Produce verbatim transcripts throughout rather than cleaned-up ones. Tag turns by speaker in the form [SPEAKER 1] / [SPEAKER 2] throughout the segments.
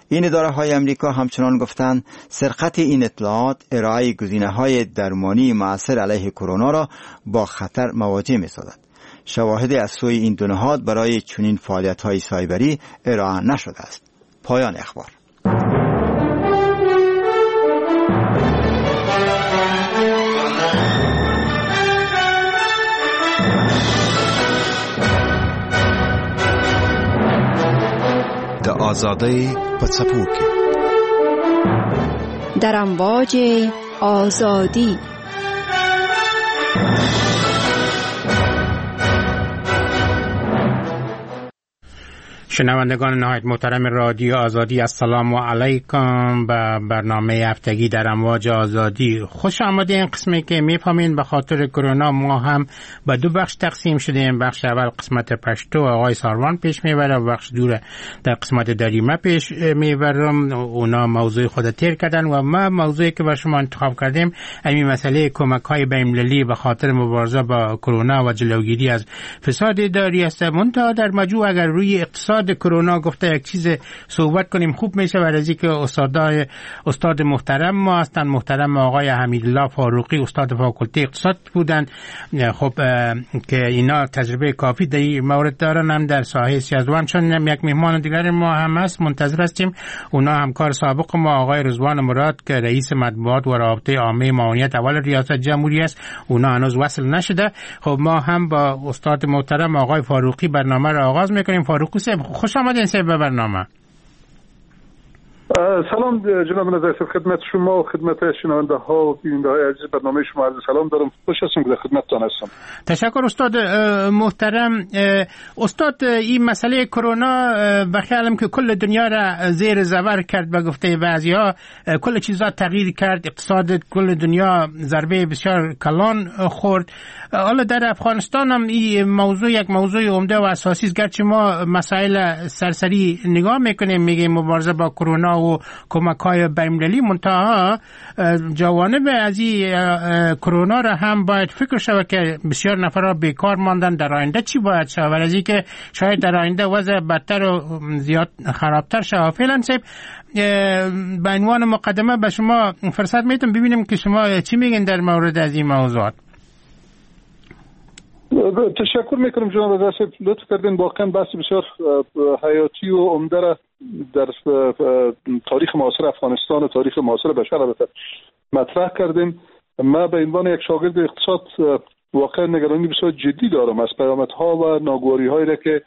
[SPEAKER 1] این اداره های امریکا همچنان گفتند سرقت این اطلاعات ارائه گزینه های درمانی مؤثر علیه کرونا را با خطر مواجه می سازد. شواهد از سوی این دو نهاد برای چنین فعالیت های سایبری ارائه نشده است. پایان اخبار.
[SPEAKER 2] د آزادی په څپو کې
[SPEAKER 3] در امواج آزادی.
[SPEAKER 4] شنوندگان نهایت محترم رادیو آزادی، السلام علیکم. به برنامه هفتگی در امواج آزادی خوش آمده. این قسمی که میفهمین به خاطر کرونا ما هم به دو بخش تقسیم شدیم. بخش اول قسمت پشتو آقای ساروان پیش میبره و بخش دور در قسمت دریمه پیش میبرم. اونا موضوع خود تیر کردن و ما موضوعی که به شما انتخاب کردیم همین مسئله کمک های بین‌المللی به خاطر مبارزه با کرونا و جلوگیری از فساد اداری است. منتها در مجموع اگر روی اقتصاد کرونا گفته یک چیز صحبت کنیم خوب میشه، برای که استادای استاد محترم ما هستند. محترم آقای حمیدالله فاروقی استاد فاکولته اقتصاد بودند. خب که اینا تجربه کافی در این مورد دارن، هم در ساحه سیاست. و همچنین یک مهمان دیگر ما هم هست، منتظر هستیم. اونا همکار سابق ما آقای رضوان مراد که رئیس مطبوعات و رابطه عامه معاونیت اول ریاست جمهوری است، اونا هنوز وصل نشده. خب ما هم با استاد محترم آقای فاروقی برنامه را آغاز میکنیم. فاروقی صاحب خوش آمدین صاحب به برنامه.
[SPEAKER 5] سلام جناب نظر صاحب، خدمت شما و خدمت شنونده ها و بیننده های عزیز برنامه شما عرض سلام دارم. خوش هستم که در خدمتتان هستم.
[SPEAKER 4] تشکر استاد محترم. استاد این مسئله کرونا به خیالم که کل دنیا را زیر زبر کرد، به گفته بعضی‌ها کل چیزا تغییر کرد، اقتصاد کل دنیا ضربه بسیار کلان خورد. حالا در افغانستان هم این موضوع یک موضوع عمده و اساسی است، گرچه ما مسائل سرسری نگاه میکنیم، میگیم مبارزه با کرونا و کمک‌های بین‌المللی، منتها جوانب از این کرونا را هم باید فکر شود که بسیار نفرها بیکار ماندن. در آینده چی باید شود؟ ولی که شاید در آینده وضع بدتر و زیاد خرابتر شود. فعلا صاحب به عنوان مقدمه به شما فرصت میدم ببینیم که شما چی میگین در مورد از این موضوعات.
[SPEAKER 5] تشکر میکنم جناب رئیس، لطف کردین. واقعا بحث بسیار حیاتی و عمده را در تاریخ معاصر افغانستان و تاریخ معاصر بشر البته مطرح کردیم. ما به عنوان یک شاگرد اقتصاد واقعا نگرانی بسیار جدی دارم از پیامدها و ناگواری‌هایی را که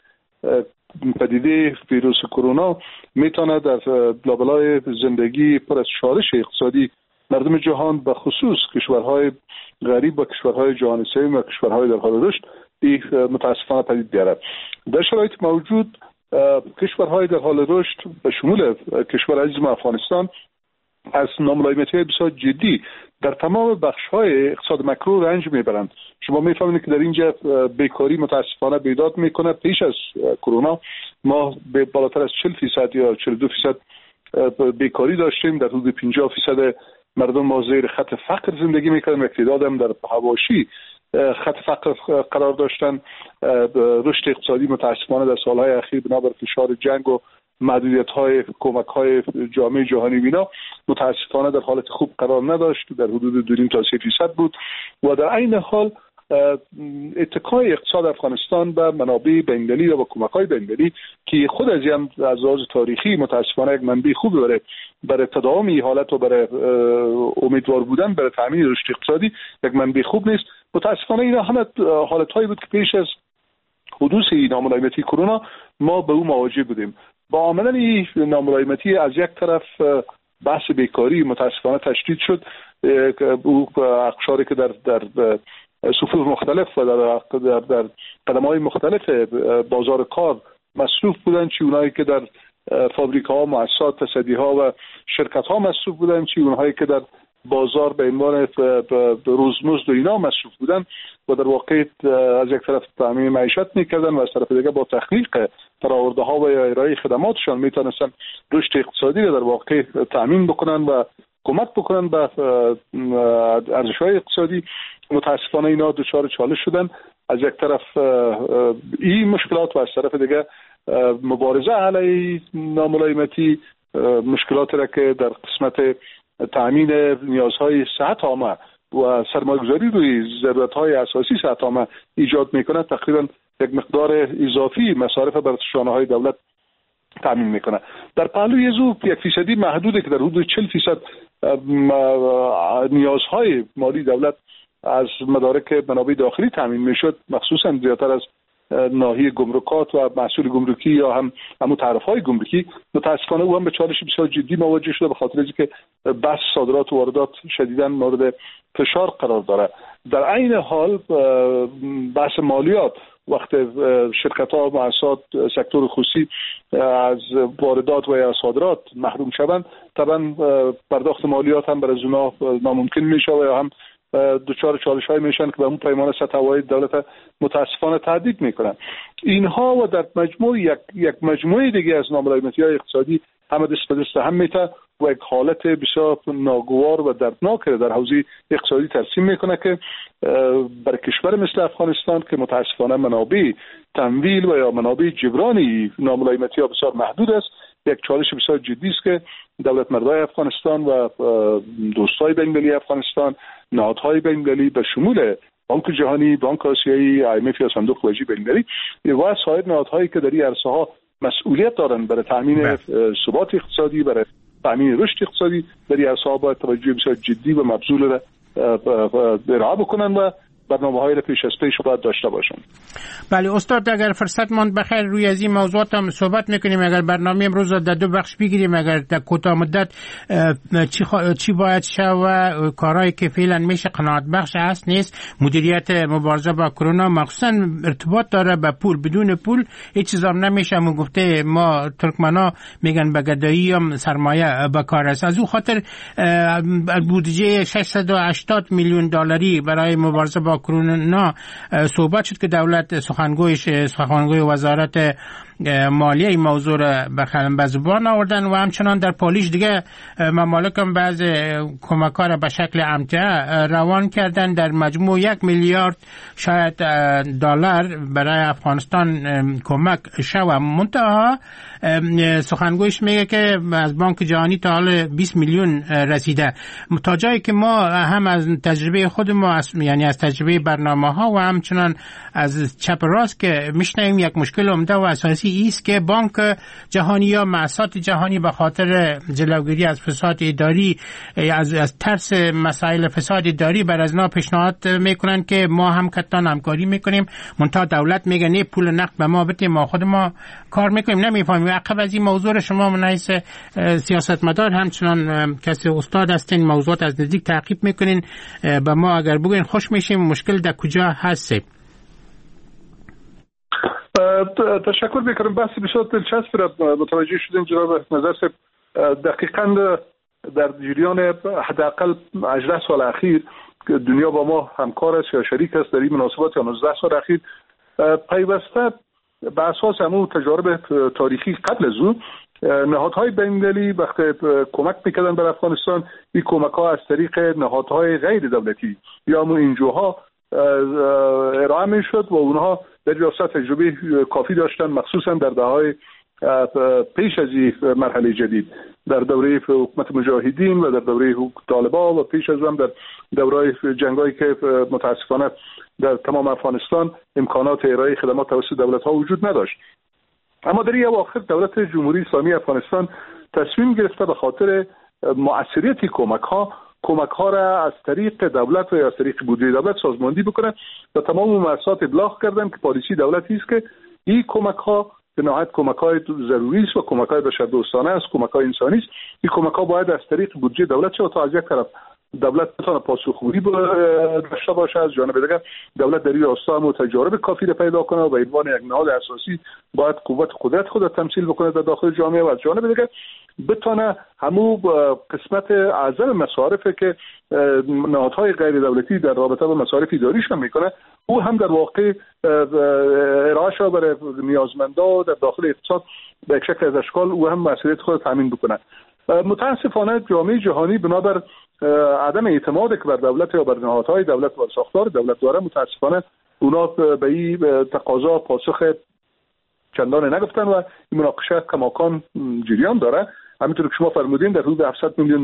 [SPEAKER 5] پدیده ویروس کرونا میتونه در لابلای زندگی پر از شورش اقتصادی مردم جهان به خصوص کشورهای غریب و کشورهای جهان سوم و کشورهای در حال رشد متاسفانه پدید بیارد. در شرایط موجود کشورهای در حال رشد به شمول کشور عزیز ما افغانستان از ناملایمیتی بسیار جدی در تمام بخش‌های اقتصاد مکرو رنج میبرند. شما میفهمید که در اینجا بیکاری متاسفانه بیداد میکنه. پیش از کرونا ما به بالاتر از چهل درصد یا چهل و دو درصد بیکاری داشتیم. در حدود پنجاه درصد مردم ما زیر خط فقر زندگی میکردن، یک تعداد هم در حواشی خط فقر قرار داشتن. رشد اقتصادی متاسفانه در سالهای اخیر بنابر فشار جنگ و محدودیت‌های کمک‌های جامعه جهانی بینا متاسفانه در حالت خوب قرار نداشت، در حدود دو تا سه درصد بود و در عین حال اتکای اقتصاد افغانستان به منابع بین‌المللی و با کمک‌های بین‌المللی که خود از هم از لحاظ تاریخی متاسفانه یک منبع خوبی برای برای تداوم این حالت و برای امیدوار بودن برای تامین رشد اقتصادی یک منبع خوب نیست. متاسفانه اینا همه حالت‌هایی بود که پیش از حدوث ناملایمیتی کرونا ما به او مواجه بودیم. با آمدن این ناملایمیتی از یک طرف بحث بیکاری متاسفانه تشدید شد. او اقشاری که در در صفوف مختلف و در در, در قدم‌های مختلف بازار کار مصروف بودند، چه اونایی که در فابریکاها، مؤسسات تصدیها و شرکت‌ها مصروف بودند، چه اونایی که در بازار به عنوان روزمزد و اینا مصروف بودند و در واقع از یک طرف تامین معیشت می‌کردند و از طرف دیگه با تخلیق فرآورده‌ها و ارائه خدماتشان میتونستن رشد اقتصادی را در واقع تامین بکنن و کمک بکنن به ارزش‌های اقتصادی. متاسفانه اینا دچار چالش شدن. از یک طرف این مشکلات و از طرف دیگه مبارزه علیه ناملایمیتی مشکلات را که در قسمت تأمین نیازهای صحت عامه و سرمایه‌گذاری روی ضرورت‌های اساسی صحت عامه ایجاد میکنه، تقریبا یک مقدار اضافی مصارف بر شانه‌های دولت تامین میکنه. در پهلوی ازو یک فیصدی محدوده که در حدود چهل فیصد نیازهای مالی دولت از مدارک منابع داخلی تامین میشد، مخصوصا زیادتر از ناحیه گمرکات و محصول گمرکی یا هم همون تعرفه‌های گمرکی. متاسفانه او هم به چالش بسیار جدی مواجه شده، به خاطر اینکه بس صادرات و واردات شدیداً مورد فشار قرار داره. در عین حال بحث مالیات، وقت شرکت‌ها و مؤسسات سکتور خصوصی از واردات و یا صادرات محروم شوند، طبعا پرداخت مالیات هم برای اونها ناممکن میشه و یا هم دچار چالش‌های میشن که به اون پیمان سطح واحد دولت متاسفانه تهدید میکنن. اینها و در مجموع یک یک مجموعه دیگه از ناملایمتی‌های اقتصادی همه دست به دست هم میته و یک حالت بسیار ناگوار و دردناک در حوزه اقتصادی ترسیم میکنه که برای کشور مثل افغانستان که متاسفانه منابع تمویل و یا منابع جبرانی ناملایمتی‌ها بسیار محدود است، یک چالش بسیار جدی است که دولت مردای افغانستان و دوستای بین‌المللی افغانستان، نهادهای بین‌المللی به شمول بانک جهانی، بانک آسیایی، آی ام اف یا صندوق خروجی بین‌المللی و سایر نهادهایی که در این عرصه‌ها مسئولیت دارند برای تامین ثبات اقتصادی، برای تامین رشد اقتصادی در این عرصه‌ها باید توجه بسیار جدی و مبذول را ارائه بکنند و برنامه‌های را پیش از پیش باید داشته باشند.
[SPEAKER 4] بله استاد، اگر فرصت ماند بخیر روی از این موضوعات هم صحبت میکنیم. اگر برنامه امروز در دو بخش بگیریم، اگر در کوتاه مدت چی, خوا... چی باید شه و کارهایی که فعلا میشه قناعت بخش است نیست، مدیریت مبارزه با کرونا مخصوصا ارتباط داره به پول، بدون پول هیچ چیز هم نمیشه. ما گفته ما ترکمنا میگن به گدایی هم سرمایه به کار است. از اون خاطر بودجه ششصد و هشتاد میلیون دلاری برای مبارزه با کرونا صحبت شد که دولت سخنگویش سخنگوی وزارت مالیه این موضوع را به زبان آوردن و همچنان در پالیش دیگه ممالک هم بعض کمک‌ها را به شکل امتیاز روان کردن. در مجموع یک میلیارد شاید دلار برای افغانستان کمک شود. منتها سخنگویش میگه که از بانک جهانی تا حال بیست میلیون رسیده. تا جایی که ما هم از تجربه خود ما، یعنی از تجربه برنامه ها و همچنان از چپ راست که میشنیم، یک مشکل عمده و اساسی است که بانک جهانی یا مؤسسات جهانی به خاطر جلوگیری از فساد اداری، از از ترس مسائل فساد اداری بر از نا پیشنهاد میکنن که ما هم کتان همکاری میکنیم، منتها دولت میگه نه پول نقد به ما بده، ما خود ما کار میکنیم. نمیفهمیم. عقب از این موضوع شما من حیث سیاستمدار همچنان کسی استاد هستین، موضوعات از نزدیک تعقیب میکنین، به ما اگر بگین خوش میشیم. مشکل در کجا هست؟
[SPEAKER 5] تشکر میکنم. بحث بسیار دلچسب را متوجه شدیم جناب نظر صاحب. دقیقاً در جریان حداقل هجده سال اخیر دنیا با ما همکار است یا شریک است در این مناسبات، یا نوزده سال اخیر پیوسته به اساس همون تجارب تاریخی قبل از اون نهادهای بین‌المللی وقتی کمک میکردن بر افغانستان، این کمک ها از طریق نهادهای غیر دولتی یا همون انجوها ارائه میشد و اونها در ریاست تجربه کافی داشتن، مخصوصا در دهه‌های پیش از این مرحله جدید، در دوره حکومت مجاهدین و در دوره طالبان و پیش از هم در دوره جنگایی که متاسفانه در تمام افغانستان امکانات ارائه خدمات توسط دولت‌ها وجود نداشت. اما در این اواخر دولت جمهوری اسلامی افغانستان تصمیم گرفته به خاطر مؤثریت کمک‌ها کمک‌ها را از طریق دولت و یا از طریق بودجه دولت سازماندهی بکنه و تمام مؤسسات ابلاغ کردن که پالیسی دولتی است که این کمک‌ها به نهایت کمک‌های ضروری است و کمک‌های بشردوستانه است، کمک‌های انسانی است. این کمک‌ها باید از طریق بودجه دولت شود تا از یک طرف دولت بتونه پاسخگویی داشته باشه، از جانب دیگر دولت در این راستا هم تجارب کافی را پیدا کنه و به عنوان یک نهاد اساسی باید قوت قدرت خود را تمثیل بکنه در داخل جامعه و از جانب دیگر بتونه همو قسمت اعظم مصارفی که نهادهای غیر دولتی در رابطه با مصارف اداریشون میکنه او هم در واقع ارائه شده برای نیازمندا در داخل اقتصاد به یک شکل از اشکال او هم مسئولیت خود تامین بکنه. متاسفانه جامعه جهانی بنابر عدم اعتماد که بر دولت یا بر نهادهای دولت و ساختار دولت داره، متاسفانه اونا به این تقاضا پاسخ چندان نگفتن و این مناقشه کماکان جریان داره. همینطور که شما فرمودین در حدود هفتصد میلیون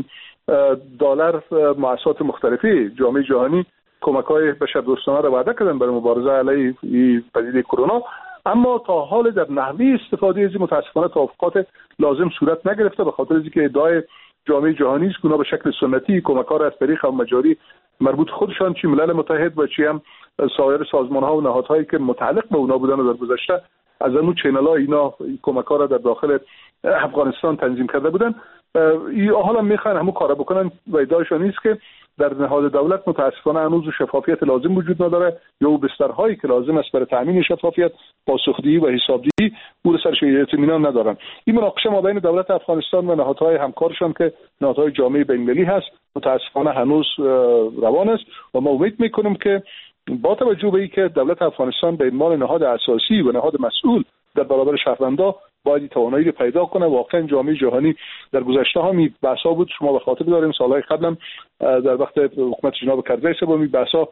[SPEAKER 5] دلار مؤسسات مختلفی جامعه جهانی کمک‌های بشردوستانه را وعده کردن برای مبارزه علیه این پدیده کرونا، اما تا حال در نحوه استفاده از این متاسفانه توافقات لازم صورت نگرفته، به خاطر اینکه ادعای جامعه جهانی است که اونا به شکل سنتی کمک‌ها را از طریق و مجاری مربوط خودشان چی ملل متحد و چی هم سایر سازمان‌ها و نهادهایی که متعلق به اونا بودن و در گذشته از اون چینل‌ها اینا کمک‌ها را در داخل افغانستان تنظیم کرده بودن، ای حالا میخوان همون کارا بکنن و ادعایشان نیست که در نهاد دولت متاسفانه هنوز شفافیت لازم وجود نداره یا بسترهایی که لازم است برای تامین شفافیت، پاسخدهی و حسابدهی او رو سرش اطمینان ندارن. این مناقشه ما بین دولت افغانستان و نهادهای همکارشان که نهادهای جامعه بین‌المللی هست متاسفانه هنوز روان است و ما امید میکنیم که با توجه به اینکه دولت افغانستان به عنوان نهاد اساسی و نهاد مسئول در برابر شهروندان باید توانایی رو پیدا کنه. واقعا جامعه جهانی در گذشته ها می بحثا بود، شما به خاطر داریم سالهای قبلم در وقت حکومت جناب کرزی صاحب می بحثا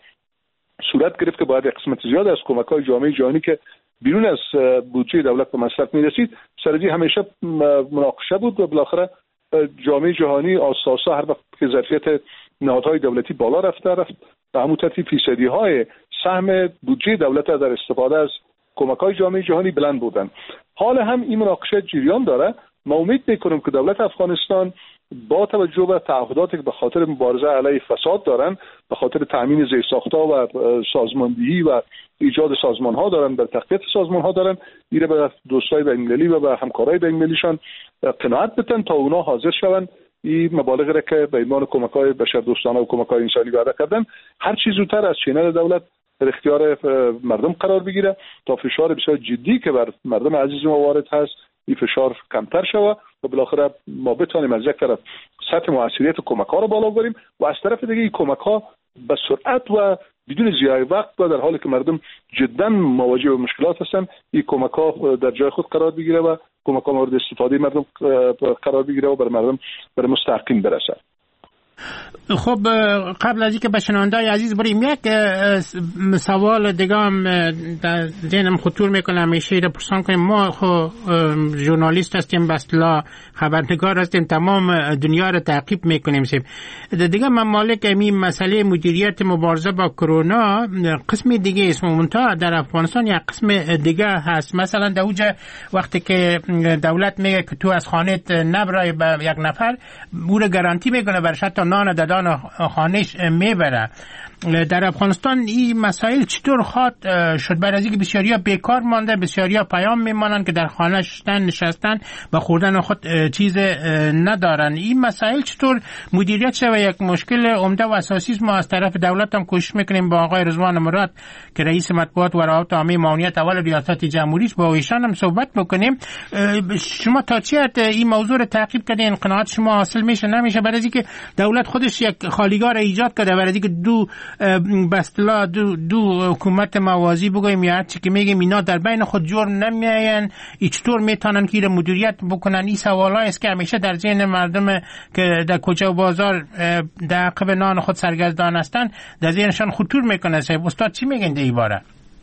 [SPEAKER 5] صورت گرفت که باید قسمت زیاد از کمک‌های جامعه جهانی که بیرون از بودجه دولت به مصرف می‌رسید سرجی همیشه مناقشه بود و بالاخره جامعه جهانی آساسا هر وقت که ظرفیت نهادهای دولتی بالا رفته رفت به همون ترتیب فیصدی‌های سهم بودجه دولت در استفاده از کمک‌های جامعه جهانی بلند بودن. حال هم این مناقشه جریان داره. ما امید میکنیم که دولت افغانستان با توجه به تعهداتی که به خاطر مبارزه علیه فساد دارن، به خاطر تامین زیرساخت‌ها و سازماندهی و ایجاد سازمان‌ها دارن، در تقویت سازمان‌ها دارن، ایره به دوستای بین‌المللی و به همکارای بین‌المللیشان قناعت بدن تا اونا حاضر شون این مبالغ را که به عنوان کمک‌های بشردوستانه و کمک‌های انسانی وعده کردن هر چیز زودتر از چینل دولت در اختیار مردم قرار بگیره تا فشار بسیار جدی که بر مردم عزیز ما وارد هست این فشار کمتر شود و بالاخره ما بتونیم از یک طرف سطح موثریت کمک‌ها رو بالا ببریم و از طرف دیگه این کمک‌ها به سرعت و بدون ضیاع وقت و در حالی که مردم جدا مواجه به مشکلات هستن این کمک‌ها در جای خود قرار بگیره و کمک‌ها مورد استفاده مردم قرار بگیره و بر مردم بر مستحقین برسه.
[SPEAKER 4] خب قبل از اینکه به شنونده‌های عزیز بریم یک سوال دیگه هم در ذهنم خطور میکنه همیشه رو پرسان کنیم. ما خب ژورنالیست هستیم، به اصطلاح خبرنگار هستیم، تمام دنیا رو تعقیب میکنیم. دیگه ممالک این مسئله مدیریت مبارزه با کرونا قسم دیگه است، منتها در افغانستان یک قسم دیگه هست. مثلا در اونجا وقتی که دولت میگه که تو از خانه نبرای به یک نفر او رو گارانتی میکنه برش حتی نان ددان خانهش میبره. در افغانستان این مسائل چطور خواهد شد؟ برای از اینکه بسیاریا بیکار مانده، بسیاریا پیام میمانن که در خانه شدن نشستن و خوردن خود چیز ندارن. این مسائل چطور مدیریت شد؟ و یک مشکل عمده و اساسی ما از طرف دولت هم کوشش میکنیم با آقای رضوان مراد که رئیس مطبوعات و روابط عامه معاونیت اول ریاست جمهوری است با ایشان هم صحبت بکنیم. شما تا چه حد این موضوع رو تعقیب کردین؟ قناعت شما حاصل میشه نمیشه؟ برای اینکه دولت خودش یک خالیگاه ایجاد کرده، برای اینکه دو به اصطلاح دو, دو حکومت موازی بگویم یا چی که میگیم اینا در بین خود جور نمیاین، چطور میتونن که مدیریت بکنن؟ این سوالایی است که همیشه در ذهن مردم که در کوچه و بازار در عقب نان خود سرگردان هستن در ذهنشان خطور میکنه. استاد چی میگن در این باره؟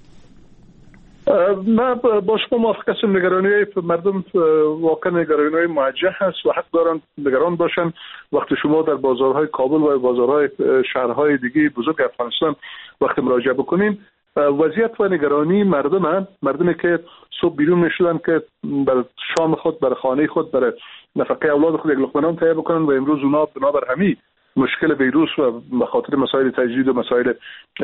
[SPEAKER 5] من با شما موافق هستم. نگرانی مردم واقعا نگرانی موجه هست و حق دارن نگران باشن. وقتی شما در بازارهای کابل و بازارهای شهرهای دیگه بزرگ افغانستان وقتی مراجعه بکنین، وضعیت و نگرانی مردم مردمی که صبح بیرون میشدن که بر شام خود، بر خانه خود، بر نفقه اولاد خود یک لقمه نان تهیه بکنن و امروز اونا بنابر همین مشکل ویروس و به خاطر مسائل تجدید و مسائل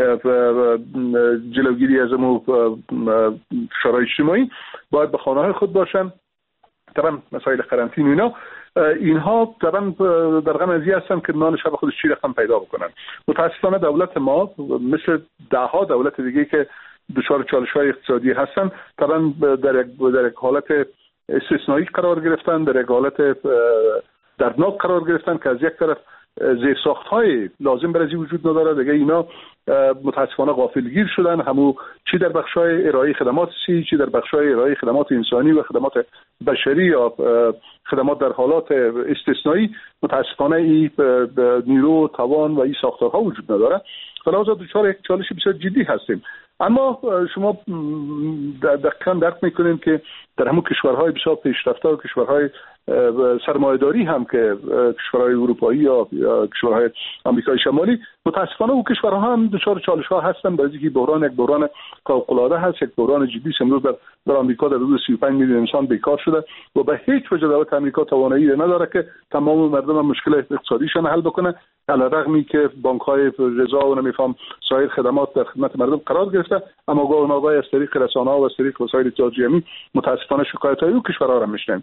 [SPEAKER 5] جلوگیری از امو شرایط اجتماعی باید به خانه‌های خود باشن. طبعا مسائل قرنطینه و اینا اینها طبعا در غم از این هستن که نان شب خودش چی رقم پیدا بکنن. متاسفانه دولت ما مثل ده ها دولت دیگه که دچار چالش‌های اقتصادی هستن طبعا در یک در یک حالت استثنایی قرار گرفتن، در یک حالت دردناک قرار گرفتن که از یک طرف زیرساخت‌های لازم برای وجود نداره، دیگه اینا متاسفانه غافلگیر شدن، همو چی در بخش‌های ارائه خدمات سی، چی در بخش‌های ارائه خدمات انسانی و خدمات بشری یا خدمات در حالات استثنایی متاسفانه این نیرو توان و این ساختارها وجود نداره. فلذا دچار یک چالش بسیار جدی هستیم. اما شما دقیقاً درک میکنین که در همون کشورهای بسیار پیشرفته و کشورهای سرمایه‌داری هم که کشورهای اروپایی یا کشورهای آمریکای شمالی، متاسفانه او کشورها هم دچار چالش‌ها هستند، برای اینکه بحران یک بحران فوق‌العاده هست، یک بحران جدی است. امروز در در آمریکا در حدود سی و پنج میلیون انسان بیکار شده و به هیچ وجه دولت آمریکا توانایی نداره که تمام مردم مشکل اقتصادیشان حل بکنه، علیرغمی که بانک‌های رضا و نمیفهم سایر خدمات در خدمت مردم قرار گرفته، اما گاه و ناگاه از طریق رسانه‌ها و از طریق وسایل اطلاعات جمعی متاسفانه شکایت‌های او کشورها را میشنویم.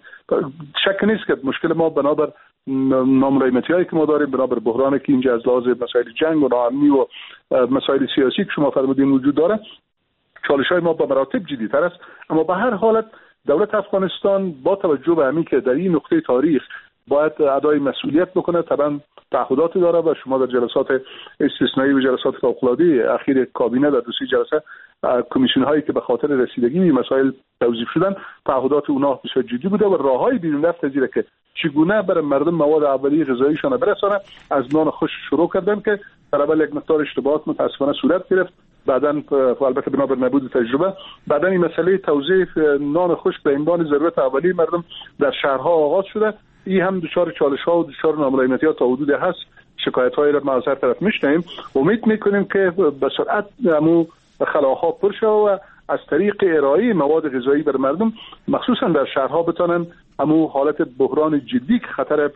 [SPEAKER 5] شک نیست که مشکل ما بنابر ناملایمتی‌هایی که ما داریم، بنابر بحرانی که اینجا از لحاظ مسائل جنگ و ناامنی و مسائل سیاسی که شما فرمودین وجود داره، چالش‌های ما به مراتب جدی‌تر است. اما به هر حالت دولت افغانستان با توجه به همین که در این نقطه تاریخ باید ادای مسئولیت بکنه، طبعا تعهداتی داره و شما در جلسات استثنایی و جلسات فوق‌العاده اخیر کابینه در دو سه جلسه کمیسیون هایی که به خاطر رسیدگی به مسائل توضیح شدن، تعهدات اونها بسیار جدی بوده و راههای بیرون رفت زیره که چگونه برای مردم مواد اولیه غذاییشان برسانه، از نان خشک شروع کردن که در اول یک مقدار اشتباهات متاسفانه صورت گرفت، بعداً البته بنابر نبود تجربه، بعداً این مسئله توزیع نان خشک به عنوان ضرورت اولیه مردم در شهرها آغاز شده. این هم دچار چالش‌ها و دچار ناملایمتی‌ها تا حدودی هست، شکایت‌هایی را ما از هر طرف میشنویم. امید میکنیم که به سرعت همو خلاها پر شود و از طریق ارائه مواد غذایی بر مردم مخصوصا در شهرها بتونن همو حالت بحران جدی که خطر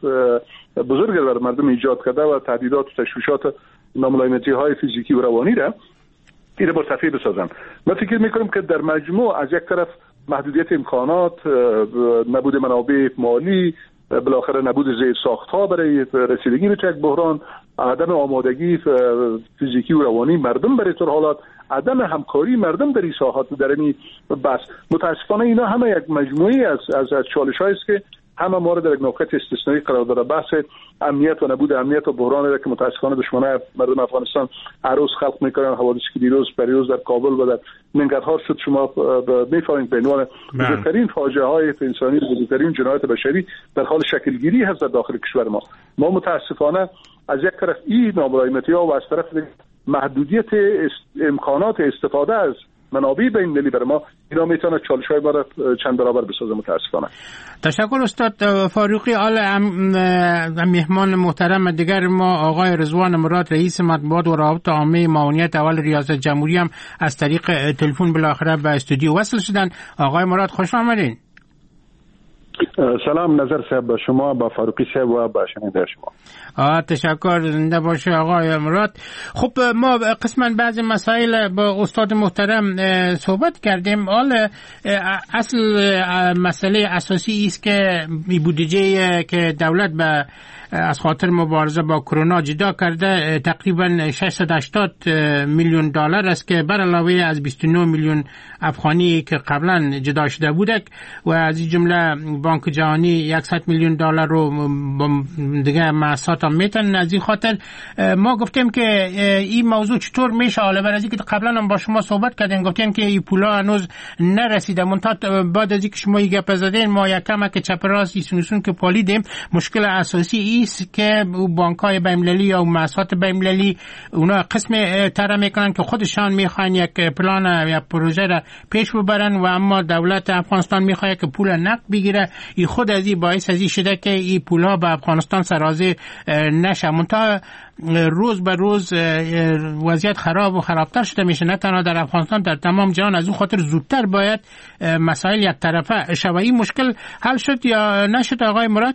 [SPEAKER 5] بزرگ بر مردم ایجاد کرده و تهدیدات و تشویشات ناملایمتی‌های فیزیکی و روانی را این مرتفع بسازن. ما فکر میکنیم که در مجموع از یک طرف محدودیت امکانات، نبود منابع مالی، بالاخره نبود زیر ساخت‌ها برای رسیدگی به یک بحران، عدم آمادگی فیزیکی و روانی مردم برای طور حالات، عدم همکاری مردم در این ساحات در این بس، متاسفانه اینا همه یک مجموعی از از, از چالش‌هایی است که همه ما را در یک موقعیت استثنایی قرار داده. بحث امنیت و نبود امنیت و بحرانی را که متاسفانه دشمنان مردم افغانستان هر روز خلق میکنن، حوادثی که دیروز پریروز در کابل و در ننگرهار شد، شما میفهمید به عنوان بزرگترین فاجعه های انسانی و بزرگترین جنایت بشری در حال شکلگیری هست در داخل کشور ما. ما متاسفانه از یک طرف این ناملایمتی‌ها و از طرف محدودیت امکانات استفاده از منابع بین‌المللی برای ما، اینا میتونه چالش‌های ما را چند برابر بسازه متاسفانه.
[SPEAKER 4] تشکر استاد فاروقی. آل مهمان محترم دیگر ما آقای رضوان مراد، رئیس مطبوعات و روابط عامه معاونیت اول ریاست جمهوری، هم از طریق تلفن بالاخره به استودیو وصل شدن. آقای مراد خوش آمدین.
[SPEAKER 6] سلام نظر صاحب، با شما، با فاروقی صاحب و با شنونده شما.
[SPEAKER 4] آه تشکر، زنده باشه آقای مراد. خب ما قسما بعضی مسائل با استاد محترم صحبت کردیم. حال اصل مسئله اساسی است که بودجه که دولت به از خاطر مبارزه با کرونا جدا کرده تقریبا ششصد و هشتاد میلیون دلار است که بر علاوه از بیست و نه میلیون افغانی که قبلا جدا شده بودک و از این جمله بانک جهانی صد میلیون دلار رو دیگه معصات هم میتن. از این خاطر ما گفتیم که این موضوع چطور میشه، حالا برای اینکه قبلا هم با شما صحبت کردیم گفتیم که این پولا هنوز نرسیده، منتها بعد از اینکه شما این گپ زدین ما یکم که چپ راست ایسونسون که پالیدیم. مشکل اساسی است که بانک‌های بین‌المللی یا مؤسسات بین‌المللی اونا قسم طرح میکنن که خودشان میخوان یک پلان یا پروژه را پیش ببرن و اما دولت افغانستان میخواد که پول نقد بگیره. این خود از این باعث از این شده که این پولها به افغانستان سرازیر نشه. منتها روز به روز وضعیت خراب و خرابتر شده میشه، نه تنها در افغانستان، در تمام جهان. از اون خاطر زودتر باید مسائل یک طرفه شود. این مشکل حل شد یا نشد آقای مراد؟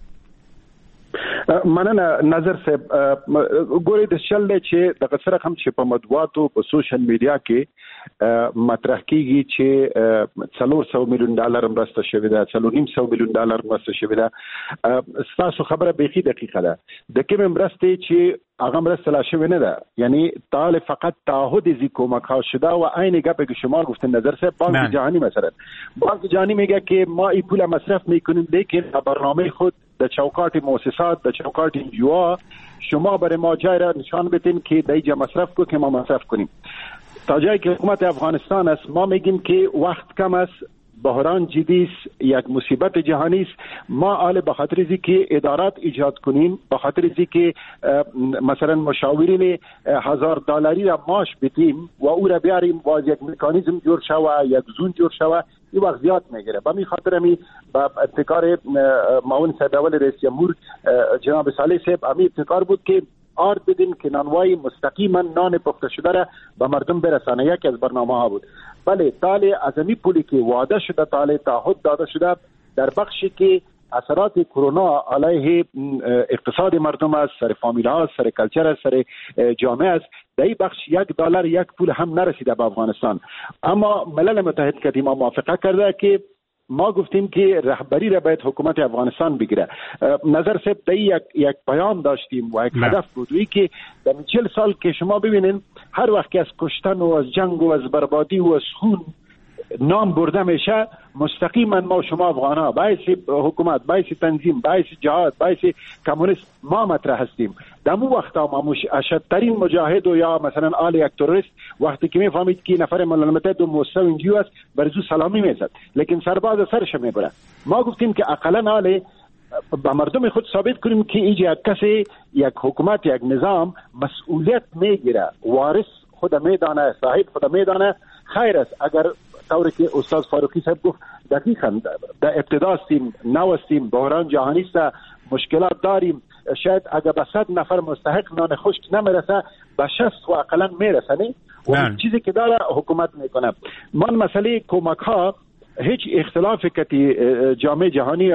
[SPEAKER 6] مننه نظر صاحب. ګورې د شل دی چې دغه سره هم چې په مطبوعاتو په سوشل میډیا کې مطرح کیږي چې څلور سوه میلیون ډالر مرسته شوې ده، څلور نیم سوه میلیون ډالر مرسته شوې ده. ستاسو خبره بیخي دقیقه ده. د کومې مرستې چې هغه مرسته لا شوې نه ده، یعنی تعال فقط تعهد زی کمک ها شده و عین گپی که شما گفتین نظر صاحب، بانک جهانی مثلا بانک جهانی میگه که ما این پول مصرف میکنیم، لیکن برنامه خود در چوکات مؤسسات، در چوکات انجیوها شما برای ما جای را نشان بدین که در اینجا مصرف کو که ما مصرف کنیم. تا جایی که حکومت افغانستان است ما میگیم که وقت کم است، بحران جدی است، یک مصیبت جهانی است. ما آل به خاطر از که ادارات ایجاد کنیم، به خاطر از که مثلا مشاورین هزار دلاری را معاش بدیم و او را بیاریم و یک مکانیزم جور شوه، یک زون جور شوه، این وقت زیاد میگیره. به می خاطر می با ابتکار معاون صاحب اول رئیس جمهور جناب صالح صاحب امی ابتکار بود که آرد بدیم که نانوای مستقیما نان پخته شده را به مردم برسانه. یکی از برنامه ها بود. بله، تاله از امی پولی که وعده شده، تاله تعهد داده شده در بخشی که اثرات کرونا علیه اقتصاد مردم است، سر فامیل ها، سر کلچر است، سر جامعه است، در این بخش یک دلار یک پول هم نرسیده به افغانستان. اما ملل متحد کدیم موافقه کرده که ما گفتیم که رهبری را باید حکومت افغانستان بگیره. نظر صاحب در یک یک پیام داشتیم و یک هدف بود وی که در چهل سال که شما ببینین هر وقت که از کشتن و از جنگ و از بربادی و از خون نام برده میشه، مستقیما ما شما افغان ها باعث حکومت، باعث تنظیم، باعث جهاد، باعث کمونیست ما مطرح هستیم. در مو وقت ما اشدترین مجاهد و یا مثلا آل یک تروریست وقتی که میفهمید که نفر ملل متحد و موسسه انجیو است برزو سلامی میزد، لیکن سرباز سرش میبره. ما گفتیم که اقلا آل با مردم خود ثابت کنیم که اینجا یک کسی، یک حکومت، یک نظام مسئولیت میگیره، وارث خود میدانه، صاحب خود میدانه. خیر است اگر طوری که استاد فاروقی صاحب گفت دقیقاً در ابتدا هستیم، نو هستیم، بحران جهانی است، مشکلات داریم، شاید اگر به صد نفر مستحق نان خشک نمیرسه به شصت و اقلا میرسه. و چیزی که داره حکومت میکنه. من مسئله کمک ها هیچ اختلاف کتی جامعه جهانی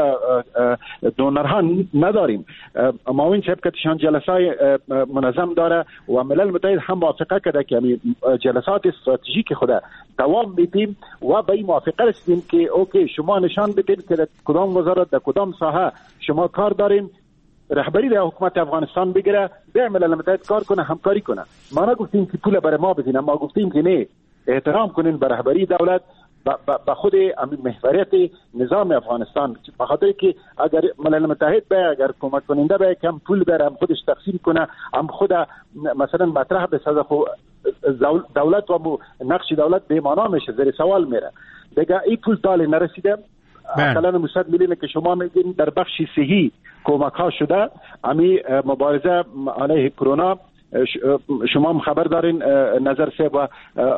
[SPEAKER 6] دونرها نداریم. معاون صاحب کتشان جلسای منظم داره و ملل متحد هم موافقه کرده که جلسات استراتژیک خود دوام بدیم و به این موافقه رسیدیم که اوکی شما نشان بدید که در کدام وزارت، در کدام ساحه شما کار دارین، رهبری در حکومت افغانستان بگیره، به ملل متحد کار کنه، همکاری کنه. ما نگفتیم که پول برای ما بدین، ما گفتیم که نه، احترام کنین به رهبری دولت، به خود محوریت نظام افغانستان، به خاطر که اگر ملل متحد به اگر کمک کننده به کم پول بره، هم خودش تقسیم کنه، هم خود مثلا مطرح به صدا دولت و نقش دولت بی‌معنا میشه، زیر سوال میره. دیگه این پول تاله نرسیده. اصلا مصد میلیون که شما میگین در بخش صحی کمک ها شده. امی مبارزه علیه کرونا شما هم خبر دارین، نظر صاحب و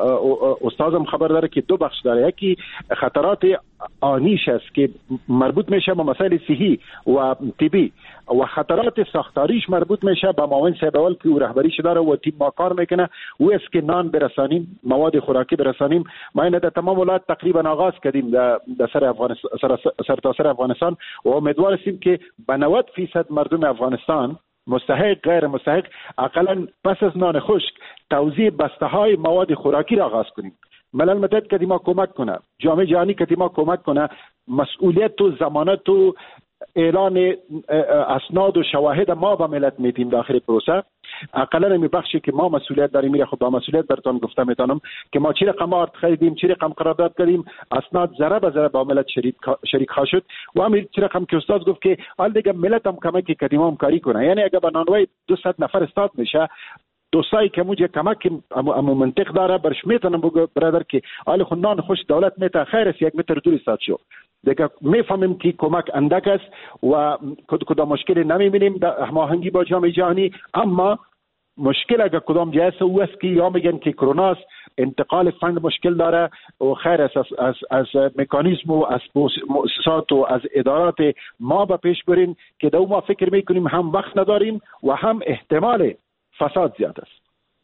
[SPEAKER 6] استادم خبر داره که دو بخش داره. یکی خطرات آنیش است که مربوط میشه به مسائل صحی و طبی و خطرات ساختاریش مربوط میشه به معاون صاحب اول که او رهبریش داره و تیم ما کار میکنه. او است که نان برسانیم، مواد خوراکی برسانیم. ما این در تمام ولایت تقریبا آغاز کردیم در سر افغانستان، سر تا سر افغانستان و امیدوار هستیم که به نود فیصد مردم افغانستان مستحق غیر مستحق اقلا پس از نان خشک توزیع بسته های مواد خوراکی را آغاز کنیم. ملل متحد کدی ما کمک کنه، جامعه جهانی کدی ما کمک کنه، مسئولیت و ضمانت و اعلان اسناد و شواهد ما به ملت میتیم داخل پروسه. اقلا می بخشی که ما مسئولیت داریم میره، خب با مسئولیت براتون گفته میتونم که ما چه رقم آرد خریدیم، چه رقم قرارداد کردیم، اسناد ذره به ذره با ملت شریک شریک شد و همین چه رقم که استاد گفت که حال دیگه ملت هم کمک کدیم هم کاری کنه. یعنی اگه به نانوای دویست نفر استاد میشه، دوستایی که موجه کمک امو منطق داره برش میتونم بگو برادر که آل خونان خوش دولت میتا خیر است یک متر دور استاد شو دیگه میفهمیم که کمک اندک است و کد کدام مشکلی نمیبینیم در هماهنگی با جامعه جهانی. اما مشکل اگر کدام جایست او است که یا میگن که کرونا است، انتقال فند مشکل داره و خیر است از, از, از مکانیزم و از مؤسسات و از ادارات ما به پیش برین که دو ما فکر میکنیم هم وقت نداریم و هم احتمال فساد زیاد است.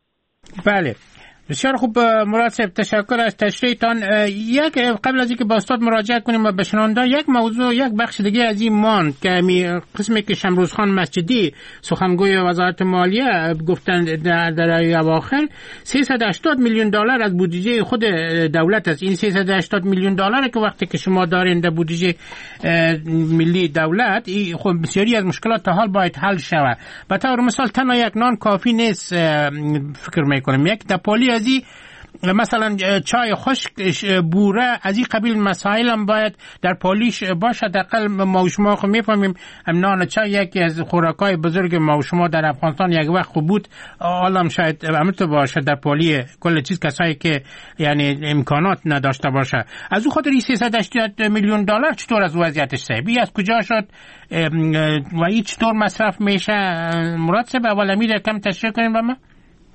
[SPEAKER 4] بله بسیار خوب مراد صاحب، تشکر از تشریحتان. یک قبل از اینکه با استاد مراجعه کنیم و به شنونده، یک موضوع یک بخش دیگه از این ماند که می قسمی که شمروز خان مسجدی سخنگوی وزارت مالیه گفتند در, در اواخر سیصد و هشتاد میلیون دلار از بودجه خود دولت است. این سیصد و هشتاد میلیون دلار که وقتی که شما دارین در بودجه ملی دولت، خب بسیاری از مشکلات تا حال باید حل شود. به طور مثال تنها یک نان کافی نیست، فکر میکنم یک دپالی ازی مثلا چای خشک، بوره، از این قبیل مسائل هم باید در پالیش باشه. دقیقا ما و شما خب میفهمیم نان چای یکی از خوراکای بزرگ ما و شما در افغانستان یک وقت خوب بود، حالا شاید همینطور باشه در پالی کل چیز کسایی که یعنی امکانات نداشته باشه. از اون خاطر سیصد و هشتاد میلیون دلار چطور از وضعیتش صحیح از کجا شد و این چطور مصرف میشه؟ مراد صاحب اول امیر کم تشریح کنیم با ما.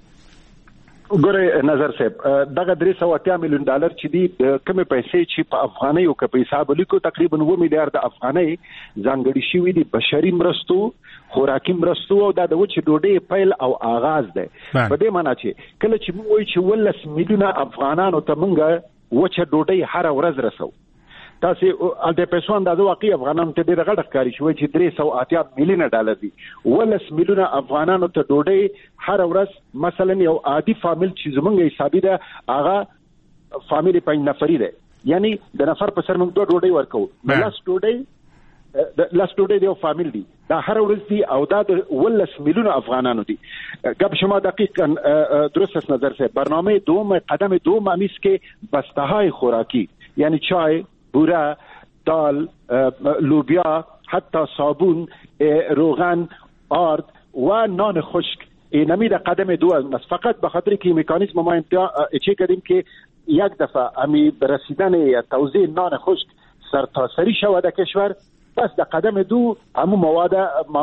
[SPEAKER 6] ګوره نظر صاحب دغه درې سوه اتیا میلیون ډالر چې دي کومې پیسې چې په افغانۍ او که په حساب ولیکو تقریبا اوه میلیارډ افغانۍ ځانګړي شوي دي بشري مرستو، خوراکي مرستو او دا د وچې ډوډۍ پیل او آغاز دی. په دې معنی چې کله چې موږ وایو چې ولس میلیونه افغانانو ته موږ وچه ډوډۍ هره ورځ رسو، تاسو د پیسو اندازه واقعي افغانانو ته ډېره غټه ښکاري شوی چې درې سوه اتیا میلیونه ډالر دي. ولس میلیونه افغانانو ته ډوډۍ هر ورځ مثلا یو عادي فامیل چې زمونږ حسابي ده هغه فامیل پنځ نفري ده، یعنی د نفر په سر موږ دوه ډوډۍ ورکوو، لس ډوډۍ لس ډوډۍ د یو فامیل دي، دا هر ورځ دي او دا د ولس میلیونه افغانانو دي. گپ شما دقیقا درست است نظر صاحب. برنامه دوم قدم دوم امیست که بسته های خوراکی یعنی چای، بوره، دال، لوبیا، حتی صابون، روغن، آرد و نان خشک اینمی در قدم دو است. فقط به خاطر که مکانیزم ما چه کردیم که یک دفعه امی رسیدن یا توزیع نان خشک سرتاسری شود در کشور، پس در قدم دو همون مواد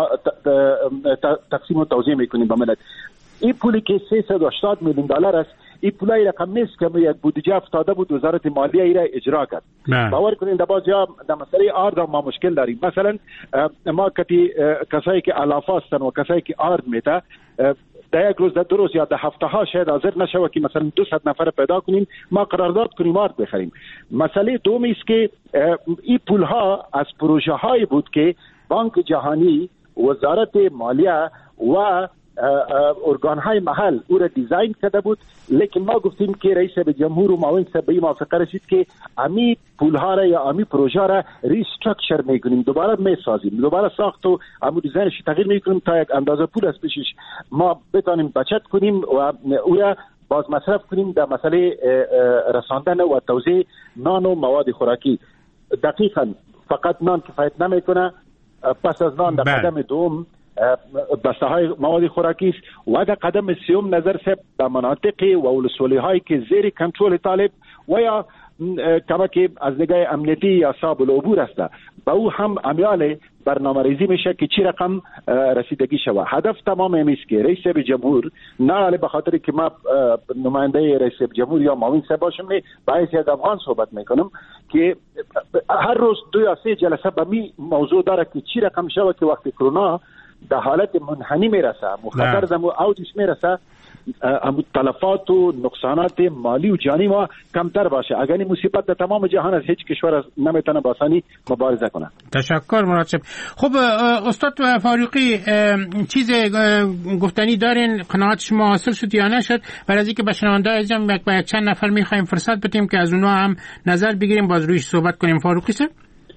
[SPEAKER 6] تقسیم و توزیع میکنیم به ملت. این پولی که سیصد و هشتاد میلیون دلار است، این پولای رقم نیست که یک بودجه افتاده بود وزارت مالیه ای را اجرا کرد. باور کنین در باز جا در مسئله آرد ما مشکل داریم. مثلا ما کتی کسایی که علافه هستن و کسایی که آرد میده در یک روز در دو روز یا در هفته ها شاید حاضر نشوه که مثلا دویست نفر پیدا کنیم ما قرارداد کنیم آرد بخریم. مسئله دومی است که این پول ها از پروژه های بود که بانک جهانی، وزارت مالیه و ارگان های محل او را دیزاین کرده بود، لیکن ما گفتیم که رئیس جمهور و معاون صاحب به موافقه رسید که امی پول ها را یا امی پروژه را ریستراکچر میکنیم، دوباره میسازیم، دوباره ساخت و امو دیزاینش تغییر میکنیم تا یک اندازه پول از پیشش ما بتانیم بچت کنیم و او را باز مصرف کنیم در مسئله رساندن و توزیع نان و مواد خوراکی. دقیقاً فقط نان کفایت نمیکنه، پس از نان در قدم دوم بسته های مواد خوراکی است و در قدم سیوم نظر صاحب در مناطق و ولسوالی هایی که زیر کنترل طالب و یا کمک از نگاه امنیتی یا صاحب العبور است با او هم امیال برنامه ریزی میشه که چی رقم رسیدگی شود. هدف تمام امیست که رئیس جمهور نه به خاطر که ما نماینده رئیس جمهور یا معاون صاحب باشم، نه باعث یک افغان صحبت میکنم که هر روز دو یا سه جلسه به می موضوع داره که چی رقم شود که وقتی کرونا در حالت منحنی میرسه، مخاطر دمو اوجش میرسه، امو تلفات و نقصانات مالی و جانی ما کمتر باشه. اگر این مصیبت در تمام جهان از هیچ کشور نمیتونه با آسانی مبارزه کنه.
[SPEAKER 4] تشکر مراد صاحب. خب استاد فاروقی چیز گفتنی دارین؟ قناعت شما حاصل شد یا نشد؟ برای از اینکه به شنونده عزیزم یک با یک چند نفر میخوایم فرصت بدیم که از اونها هم نظر بگیریم باز رویش صحبت کنیم. فاروقی صاحب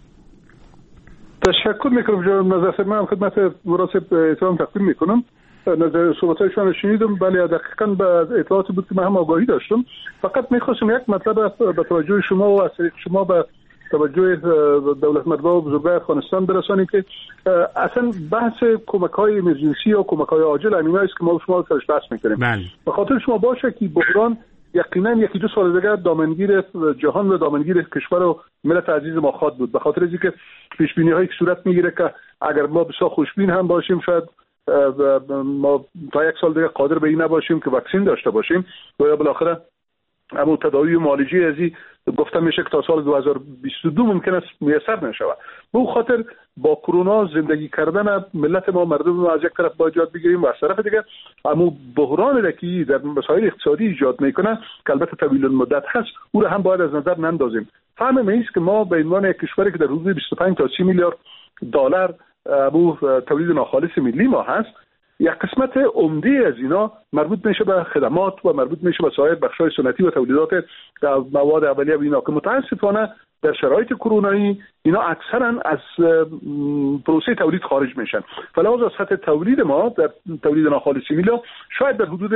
[SPEAKER 5] تشکر میکنم جناب نظر. من خدمت مراسب احترام تقدیم میکنم. نظر صحبتایشان رو شنیدم، بله دقیقاً به اطلاعاتی بود که من هم آگاهی داشتم. فقط میخواستم یک مطلب به توجه شما و از طریق شما به توجه دولت مطبوع و بزرگای افغانستان برسانیم که اصلا بحث کمک‌های امرجنسی یا کمک‌های عاجل همین است که ما شما سرش بحث میکنیم. به خاطر شما باشه که بحران یقینا یکی دو سال دیگه دامنگیر جهان و دامنگیر کشور و ملت عزیز ما خواهد بود. به خاطر اینکه پیش بینی هایی که صورت میگیره که اگر ما بسیار خوشبین هم باشیم شاید ما تا یک سال دیگه قادر به این نباشیم که واکسن داشته باشیم و یا بالاخره اما تداوی معالجه ازی گفتم میشه که تا سال دو هزار و بیست و دو ممکن است میسر نشود. به خاطر با کرونا زندگی کردن ملت ما، مردم ما از یک طرف باید یاد بگیریم و از طرف دیگه اما بحران رکی در مسائل اقتصادی ایجاد میکنه که البته طویل المدت هست او را هم باید از نظر نندازیم. فهم میست که ما به عنوان یک کشوری که در حدود بیست و پنج تا سی میلیارد دلار ابو تولید ناخالص ملی ما هست، یک قسمت عمده از اینا مربوط میشه به خدمات و مربوط میشه به سایر بخش‌های سنتی و تولیدات مواد اولیه و اینا که متاسفانه در شرایط کرونایی اینا اکثرا از پروسه تولید خارج میشن. فلحاظ از سطح تولید ما در تولید ناخالص ملی شاید در حدود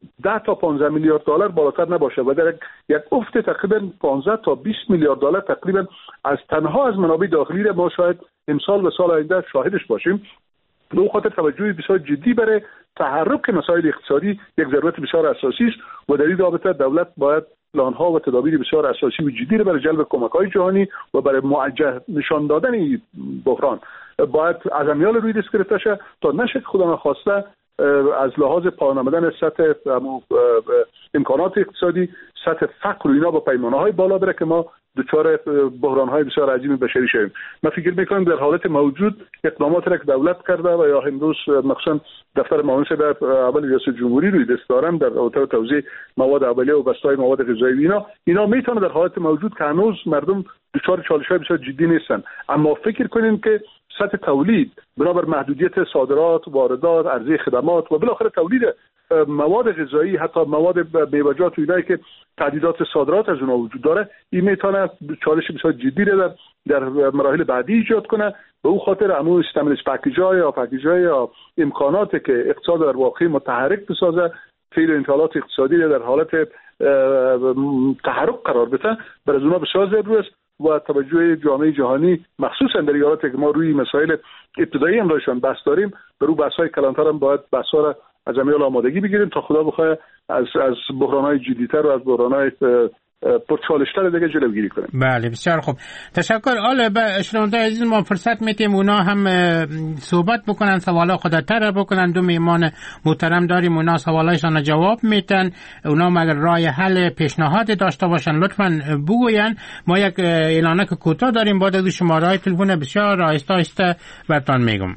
[SPEAKER 5] ده تا پانزده میلیارد دلار بالاتر نباشه و در یک افت تقریبا پانزده تا بیست میلیارد دلار تقریبا از تنها از منابع داخلی ما شاید امسال و سال آینده شاهدش باشیم. به خاطر توجه بسیار جدی برای تحرک مسائل اقتصادی یک ضرورت بسیار اساسی است و در این رابطه دولت باید پلان‌ها و تدابیر بسیار اساسی و جدی را برای جلب کمک‌های جهانی و برای معجل نشان دادن این بحران باید از امیال روی دست گرفته شد تا نشه خدا نخواسته از لحاظ پایان آمدن سطح امکانات اقتصادی، سطح فقر و اینا با پیمانه‌های بالا بره که ما دچار بحران‌های بسیار عظیم بشری شویم. من فکر می‌کنم در حالت موجود اقدامات را که دولت کرده و یا امروز مخصوصا دفتر معاون شده اول ریاست جمهوری روی دست دارن در رابطه توزیع مواد اولیه و بسته‌های مواد غذایی اینا اینا میتونه در حالت موجود که هنوز مردم دچار چالش‌های بسیار جدی نیستن، اما فکر کنین که سطح تولید بنابر محدودیت صادرات، واردات، عرضه خدمات و بالاخره تولید مواد غذایی، حتی مواد میوه‌جات و اینایی که تعدیلات صادرات از اونها وجود داره، این میتونه چالش بسیار جدی را در در مراحل بعدی ایجاد کنه. به اون خاطر امو استملش پکیج‌ها یا پکیج‌های یا امکاناتی که اقتصاد در واقع متحرک بسازه، فعل انتقالات اقتصادی را در حالت تحرک قرار بده، بر از اونها بسیار ضروری است و توجه جامعه جهانی مخصوصا در ایالات که ما روی مسائل ابتدایی هم داشتن بحث داریم، به رو بحث‌های کلانتر هم باید بحث‌ها را از امیال آمادگی بگیریم تا خدا بخواه از از بحران‌های جدی‌تر و از بحران‌های پرچالش‌تر دیگه جلوگیری کنیم.
[SPEAKER 4] بله بسیار خوب، تشکر. حالا به شنونده عزیز ما فرصت میتیم اونا هم صحبت بکنن، سوالا خودتر بکنن. دو میهمان محترم داریم، اونا سوالایشان جواب میتن. اونا مگر راه حل پیشنهاد داشته باشن لطفاً بگوین. ما یک اعلانه که کوتاه داریم، بعد از شماره‌های تلفن بسیار آهسته آهسته براتون میگم.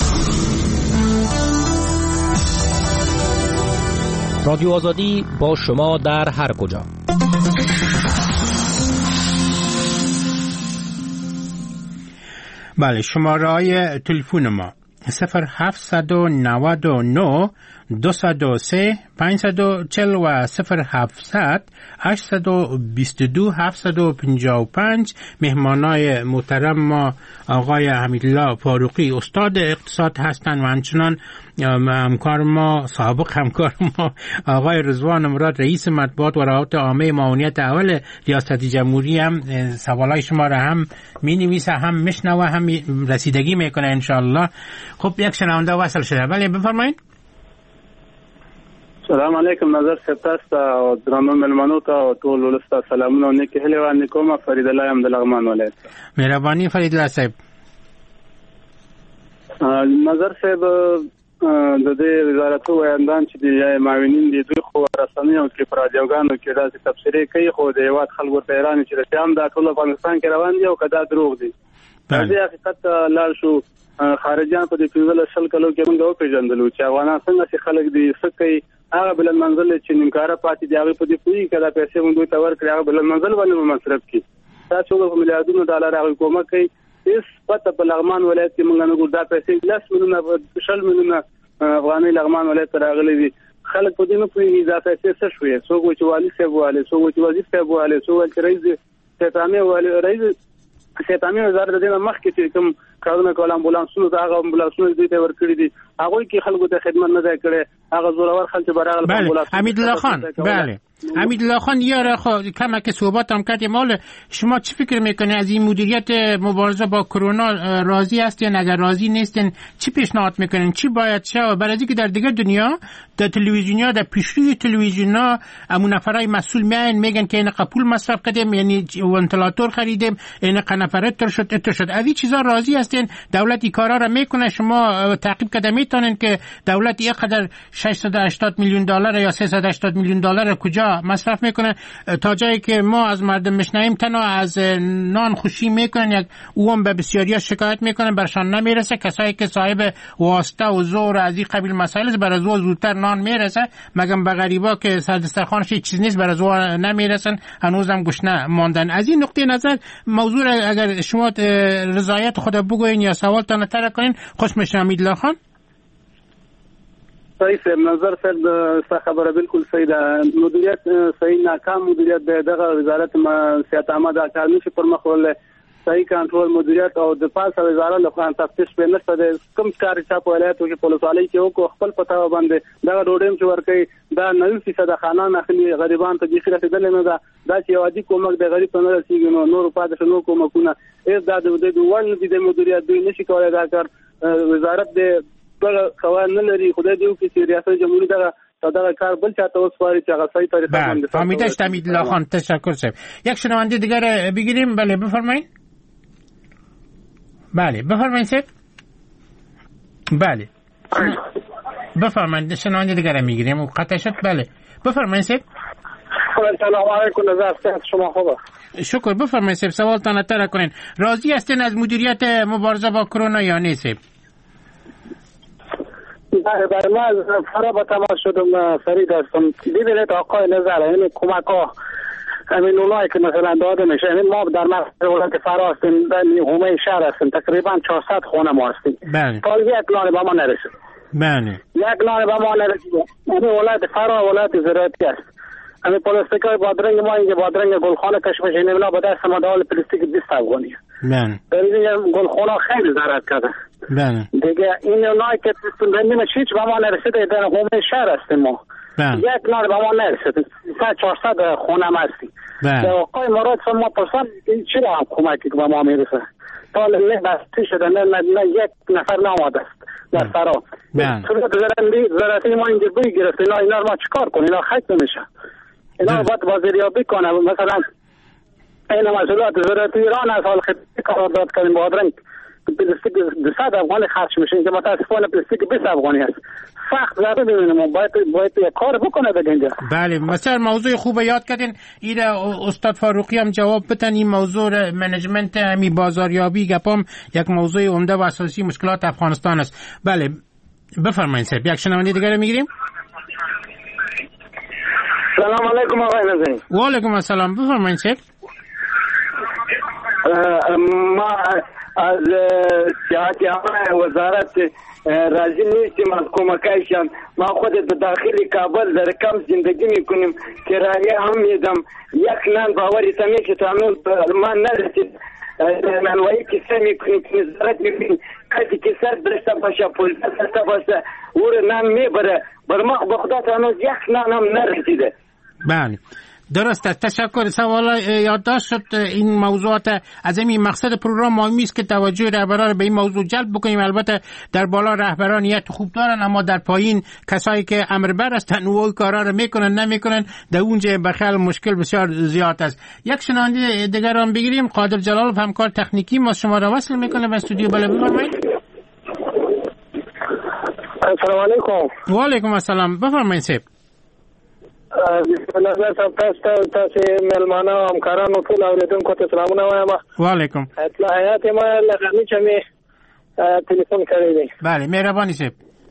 [SPEAKER 7] رادیو آزادی با شما در هر کجا.
[SPEAKER 4] بله، شماره های تلفن ما صفر هفت نه نه دو صفر سه پنج چهار و صفر هفتصد هشتصد و بیست و دو هفتصد و پنجاه و پنج. مهمانای محترم ما آقای حمیدالله فاروقی استاد اقتصاد هستند و همچنان همکار ما سابق همکار ما آقای رضوان مراد رئیس مطبوعات و روابط عامه معاونیت اول ریاست جمهوری هم سوالای شما را هم می‌نویسه، هم میشنوه، هم رسیدگی میکنه انشاءالله. خب یک شنونده وصل شده. بله بفرمایید.
[SPEAKER 8] سلام علیکم، نظر سپتاست او درنو ملمنو ته ټول ولستا سلامونه نیکی هله وانه کوم. فرید الله احمد لغمان ولایت.
[SPEAKER 4] مهرباني فرید الله صاحب.
[SPEAKER 8] نظر صاحب د دې وزارت وایندان چې د معاونین دي دوی خو رسنۍ او کې پراجوګانو کې داسې تفسیرې کوي، خو د یوات خلکو ته ایران چې د شام د ټول افغانستان کې روان دي او کدا دروغ دي. د حقیقت لال شو خارجيان په دې پیژل شل کلو کې موږ او پیژندلو چې افغانستان څنګه خلک دي سکه هغه بل منزل چې نمکاره پاتې دی هغه په دې پوری کړه پیسې موږ ته ورکړي هغه بل منزل باندې مصرف کړي. تاسو په میلیارډونو ډالر هغه کومه کوي. هیڅ پته په لغمان ولایت کې موږ نه ګور دا پیسې لاس ملونه شل ملونه افغاني لغمان ولایت راغلي دي. خلک په دې نه پوری دا پیسې څه شوې، څو چې والي صاحب والي، څو چې وزیر صاحب والي، څو چې رئیس ستامه والي، رئیس ستامه وزارت د دې مخکې چې کوم کارونه کول امبولانسونو ته هغه امبولانسونو دې ته ورکړي دي، هغه کې خلکو ته خدمت نه دی کړی، هغه زورور خلک برابر
[SPEAKER 4] امبولانس. بله حمیدالله خان، بله حمیدالله خان یاره خب کما که صحبت هم کردیم. حالا شما چی فکر میکنید از این مدیریت مبارزه با کرونا؟ راضی هستین؟ اگر راضی نیستین چی پیشنهاد میکنین؟ چی باید شه؟ برای اینکه در دیگه دنیا در تلویزیون‌ها در پیشروی تلویزیون‌ها همون نفرای مسئول میان میگن که این قپول مصرف کردیم، یعنی ونتیلاتور خریدیم، این قنفره تر شد اتر شد. از این چیزا راضی هستین؟ دولت این کارا را میکنه؟ شما تعقیب کرده میتونین که دولت اینقدر ششصد و هشتاد میلیون دلار یا سیصد و هشتاد میلیون دلار کجا مصرف میکنه تا جایی که ما از مردم میشنویم تنها از نان خوشی میکنن، یک اوم به بسیاری شکایت میکنن برشان نمیرسه. کسایی که صاحب واسطه و زور از این قبیل مسائل بر از او زودتر نان میرسه، مگم به غریبا که سر دسترخوانش چیز نیست بر از او نمیرسن، هنوزم گشنه ماندن. از این نقطه نظر موضوع اگر شما رضایت خود بگوین یا سوالتان طرح کنین خوش میشم. حمیدالله خان
[SPEAKER 8] صحیح سه نظر سره خبره بالکل صحیح ده. مدیریت صحیح ناکام مدیریت به دغه وزارت ما سیاست آماده کار نشي پر مخ ول صحیح کنټرول مدیریت او د پاسه وزارت له خوا تفتیش په نشته د کوم کار چې په ولایتو کې پولیسوالۍ کې وکړو خپل پتا باندې دا ډوډۍ چې ورکړي دا نوي فیصد خانان اخلي غریبان ته د رسیدل نه دا دا چې عادي کومک د غریب نه رسیږي نو نور پاتې نو کومکونه ایس دا د ورل د مدیریت دوی نشي کولای دا کار وزارت د په قوانین نه لري خدای دې وکړي چې ریاست جمهوریت دا صدر کار بل چاته وسپاري چې هغه صحیح طریقه باندې
[SPEAKER 4] فهمیده شدم الله خان تشکر صاحب. یک شنونده دیگر بگیریم. بله بفرمایید. بله بفرمایید صاحب. بله بفرمایید شنونده دیگر میگیریم و قطع شد. بله بفرمایید صاحب.
[SPEAKER 8] سلام علیکم نظر صحت شما خوبه؟
[SPEAKER 4] شکر. بفرمایید صاحب سوالتان اطلاع کنین. راضی هستین از مدیریت مبارزه با کرونا یا نه صاحب؟
[SPEAKER 8] بله بله ما از فرا با تماس شدم فرید هستم. دیدید آقای نظر این کمک ها همین اونایی که مثلا داده میشه این ما در مرکز ولایت فرا هستیم در حومه شهر هستیم تقریبا چهارصد خونه ما هستیم.
[SPEAKER 4] بله
[SPEAKER 8] تا یک لانه به ما نرسید.
[SPEAKER 4] بله
[SPEAKER 8] یک لانه به ما نرسید. این ولایت فرا ولایت زراعتی است. همین پلاستیکای بادرنگ ما اینجا بادرنگ گلخانه کشمش نمیلا با دست ما دال پلاستیک بیست افغانی.
[SPEAKER 4] بله
[SPEAKER 8] در این گلخانه خیلی ضرر کرده.
[SPEAKER 4] بله
[SPEAKER 8] دیگه این اونایی که بندیم هیچ به ما نرسیده در حومه شهر هستیم ما.
[SPEAKER 4] بله
[SPEAKER 8] یک لانه به ما نرسیده. سه چهارصد خونه ما هستیم.
[SPEAKER 4] بله
[SPEAKER 8] آقای مراد ما پرسان چی را هم کمکی که به ما میرسه تا نه بستی شده نه, نه, نه یک نفر ناماده است در فرا. صورت زرندی زراعتی ما اینجا بوی گرفت اینا اینا ما چیکار کنیم اینا خیلی نمیشه اینا باید بازاریابی کنه مثلا این محصولات زراعتی ایران از حال خیلی قرارداد کردیم بادرنگ پلاستیک دویست افغانی خرج میشه که متاسفانه پلاستیک بیست افغانی است سخت زده ببینیم باید باید یک کار بکنه دیگه اینجا.
[SPEAKER 4] بله مثلا موضوع خوب یاد کردین این استاد فاروقی هم جواب بدن این موضوع منیجمنت همی بازاریابی گپام یک موضوع عمده و اساسی مشکلات افغانستان است. بله بفرمایید صاحب یک شنونده دیگه میگیریم.
[SPEAKER 8] سلام علیکم آقای نظری.
[SPEAKER 4] و علیکم السلام. بفرمایید صاحب.
[SPEAKER 8] ما از جهت وزارت راضی نیستیم از کمکایشان. ما خود در داخل کابل در کم زندگی میکنیم کرایه هم میدم یک نان باوری تمی که تامین ما نرسید منوایی کسه میکنیم که نظارت میکنیم کسی کسه داشته باشه پول داشته باشه اور نان میبره بر ما بخدا تانوز یک نان هم نرسیده.
[SPEAKER 4] بله درست است. تشکر. سوال یادداشت شد این موضوعات از این مقصد پروگرام مهمی است که توجه رهبران به این موضوع جلب بکنیم. البته در بالا رهبران نیت خوب دارن اما در پایین کسایی که امربر هستن او کارا رو میکنن نمیکنن در اونجا بخل مشکل بسیار زیاد است. یک شنونده دیگر هم بگیریم. قادر جلال همکار تکنیکی ما شما را وصل میکنه به استودیو. بله بفرمایید.
[SPEAKER 8] السلام علیکم.
[SPEAKER 4] و علیکم السلام. بفرمایید صاحب.
[SPEAKER 8] نظر صاحب تاسو تاسو ملمانه او همکارانو ټول اوریدونکو ته سلامونه وایم.
[SPEAKER 4] و علیکم.
[SPEAKER 8] اطلاعات ما لغمی چې می تلیفون کړی دی.
[SPEAKER 4] بله مهرباني صاحب.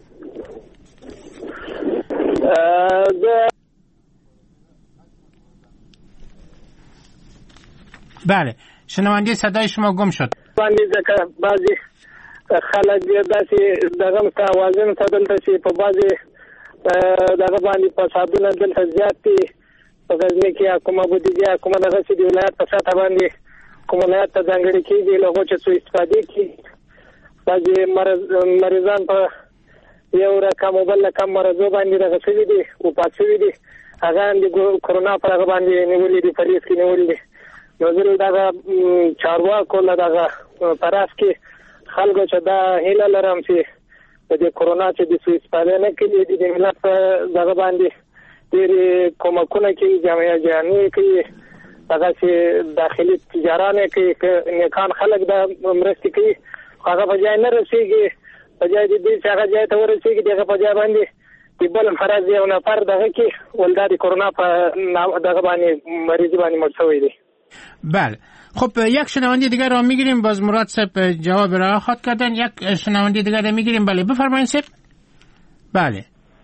[SPEAKER 4] بله شنونده صدای شما گم شد.
[SPEAKER 8] باندې ځکه بعضی خلک داسې دغه متوازن تدل شي په بعضی دغه باندې فسادونه دلته زیات دي په غزنی کې کومه بودیجه کومه دغه چې د ولایت په سطح باندې کوم ولایت ته ځانګړي کېږي له هغو چې څو استفادې کېږي بعضې مریضان په یو رقم او بل رقم مرضو باندې دغه شوي دي وفات شوي دي هغه هم د کرونا پر هغه باندې نیولي دي په ریس کې نیولي دي نو زه دغه چارواکو له دغه پراس کې خلکو چې دا هیله لرم چې د دې کرونا چې د سوء استفاده نه کوي د ملت په دغه باندې ډېرې کومکونه کوي جامعه جهاني کوي هغه چې داخلي تجارانې کوي نیکان خلک دا مرستې کوي هغه په ځای نه رسېږي په ځای د دې چې هغه ځای ته ورسېږي د هغه په ځای باندې د بل فرض یو نفر دغه کې ولدا د کرونا په دغه باندې مریض باندې مړ شوی دی.
[SPEAKER 4] بله خب یک شنونده دیگر را میگیریم. باز مراد صاحب جواب را خواهد کردن. یک شنونده دیگر را میگیریم. بله بفرمایید صاحب. بله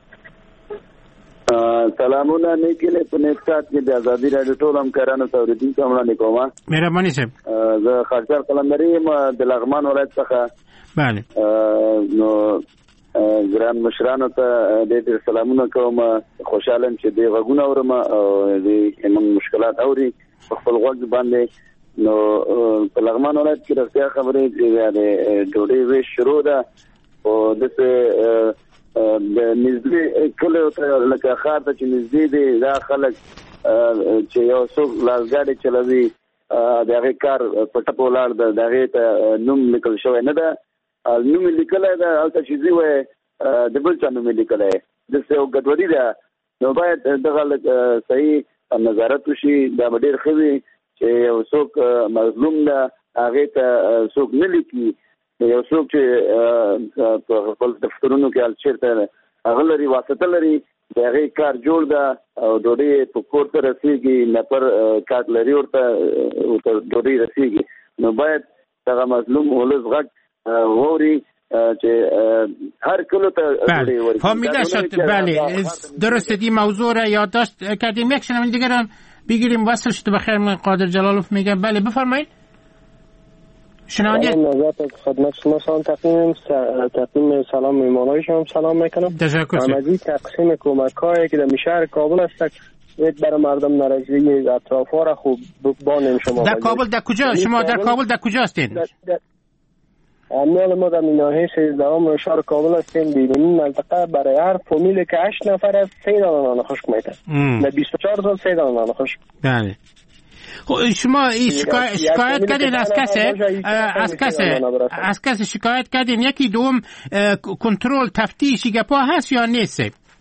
[SPEAKER 9] سلامونه نیکله په نفسات کې د ازادي رادیو ټول همکارانو ته ورته کومه کومه
[SPEAKER 4] مهرباني صاحب.
[SPEAKER 9] زه خرچار قلندري د لغمان ولایت څخه.
[SPEAKER 4] بله
[SPEAKER 9] نو ګران مشرانو ته ډېر سلامونه کوم. خوشاله یم چې د غوونه اورم او د موږ مشکلات اوري په خپل غوږ باندې نو په لغمان ولایت کې رښتیا خبرې یعنی ډوډۍ ویش شروع ده او دغه د نږدې کله ته لکه خاطر چې نږدې دي دا خلک چې یو څوک لازګاډي چلوي دغه کار پټ په ولار د دغه ته نوم لیکل شوی نه ده نوم لیکل دا البته چې دی وای د بل څه نوم لیکل دی د څه غډوډي ده نو باید دغه صحیح نظارت وشي دا ډېر خوي چې یو څوک مظلوم ده هغه ته څوک نه لیکي یو څوک چې په خپل دفترونو کې الچرته هغه لري واسطه لري دغه کار جوړ ده او ډوډۍ په کور ته رسیږي نفر کارت لري ورته ډوډۍ رسیږي نو باید دغه مظلوم ولز غږ ووري چې هر کلو ته
[SPEAKER 4] فهمیده شد. بله درسته دی موضوع را یادداشت کردیم. یک شنونده دیگر هم بگیریم. وصل شد بخیر. من قادر جلالوف میگم. بله بفرمایید. شنونده
[SPEAKER 10] نظرت خدمت شما سلام تقدیم تقدیم سلام میمانای شما سلام میکنم.
[SPEAKER 4] تشکر.
[SPEAKER 10] آمدی تقسیم کمک هایی که در شهر کابل است یک برای مردم نارضایی اطراف ها را خوب بانیم شما.
[SPEAKER 4] در کابل در کجا شما در کابل در کجا هستید؟
[SPEAKER 10] امنال ما در ناحیه سیزدهم شهر کابل هستیم. بیرونی منطقه برای هر فامیلی که هشت نفر است سه دانه نان خشک میده. در بیست و چهار سال سه دانه نان خشک.
[SPEAKER 4] بله. شما شکایت, شکایت کردین از کسی از کسی از کسی شکایت کردین؟ یکی دوم کنترل تفتیش گپا هست یا نیست؟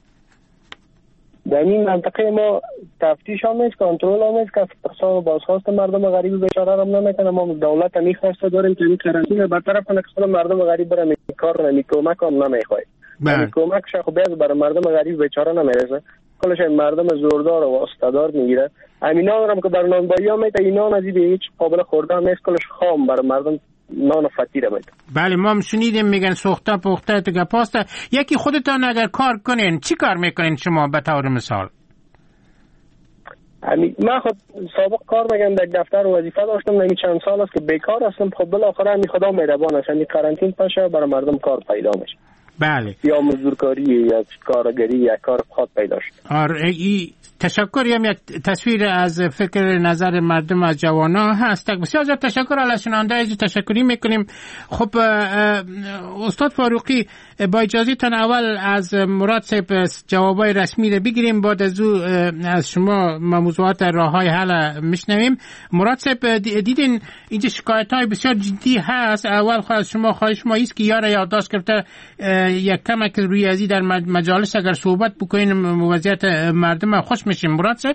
[SPEAKER 10] در این منطقه ما تفتیش هم نیست کنترل هم نیست که حساب بازخواست مردم غریب بیچاره را نمیکنه. ما دولت هم میخواسته داریم که این کرانتین برطرف کنه که مردم غریب برای کار نمی کمک هم نمیخواد. این کمک شه خب بیاد برای مردم غریب بیچاره نمیرسه. کلش مردم زوردار و واسطه‌دار میگیره. امینا هم که بر نانبایی ها میده اینا نزدیک هیچ قابل خوردن نیست. کلش خام برای مردم نان فقیر میده.
[SPEAKER 4] بله ما هم شنیدیم میگن سوخته پخته تو گپاسته. یکی خودتان اگر کار کنین چی کار میکنین شما به طور مثال؟
[SPEAKER 10] من خود سابق کار میگم در دفتر وظیفه داشتم. نمی چند سال است که بیکار هستم. خب بالاخره می خدا مهربان است. یعنی کارانتین پاشه برای مردم کار پیدا میشه.
[SPEAKER 4] بله.
[SPEAKER 10] یا مزدورکاری یا کارگری یا کار خود پیدا شد.
[SPEAKER 4] آره ای تشکر. هم یک تصویر از فکر نظر مردم از جوانا هست. بسیار زیاد تشکر. علی شنونده عزیز تشکری میکنیم. خب استاد فاروقی با اجازهتان اول از مراد صاحب جوابای رسمی رو بگیریم بعد از او از شما موضوعات راههای حل میشنویم. مراد صاحب دیدین اینجا شکایت های بسیار جدی هست. اول خواهد شما خواهش ما ایست که یار یادداشت کرده یک کمک روی ازی در مجالس اگر صحبت بکنین وضعیت مردم خوش میشیم. مراد صاحب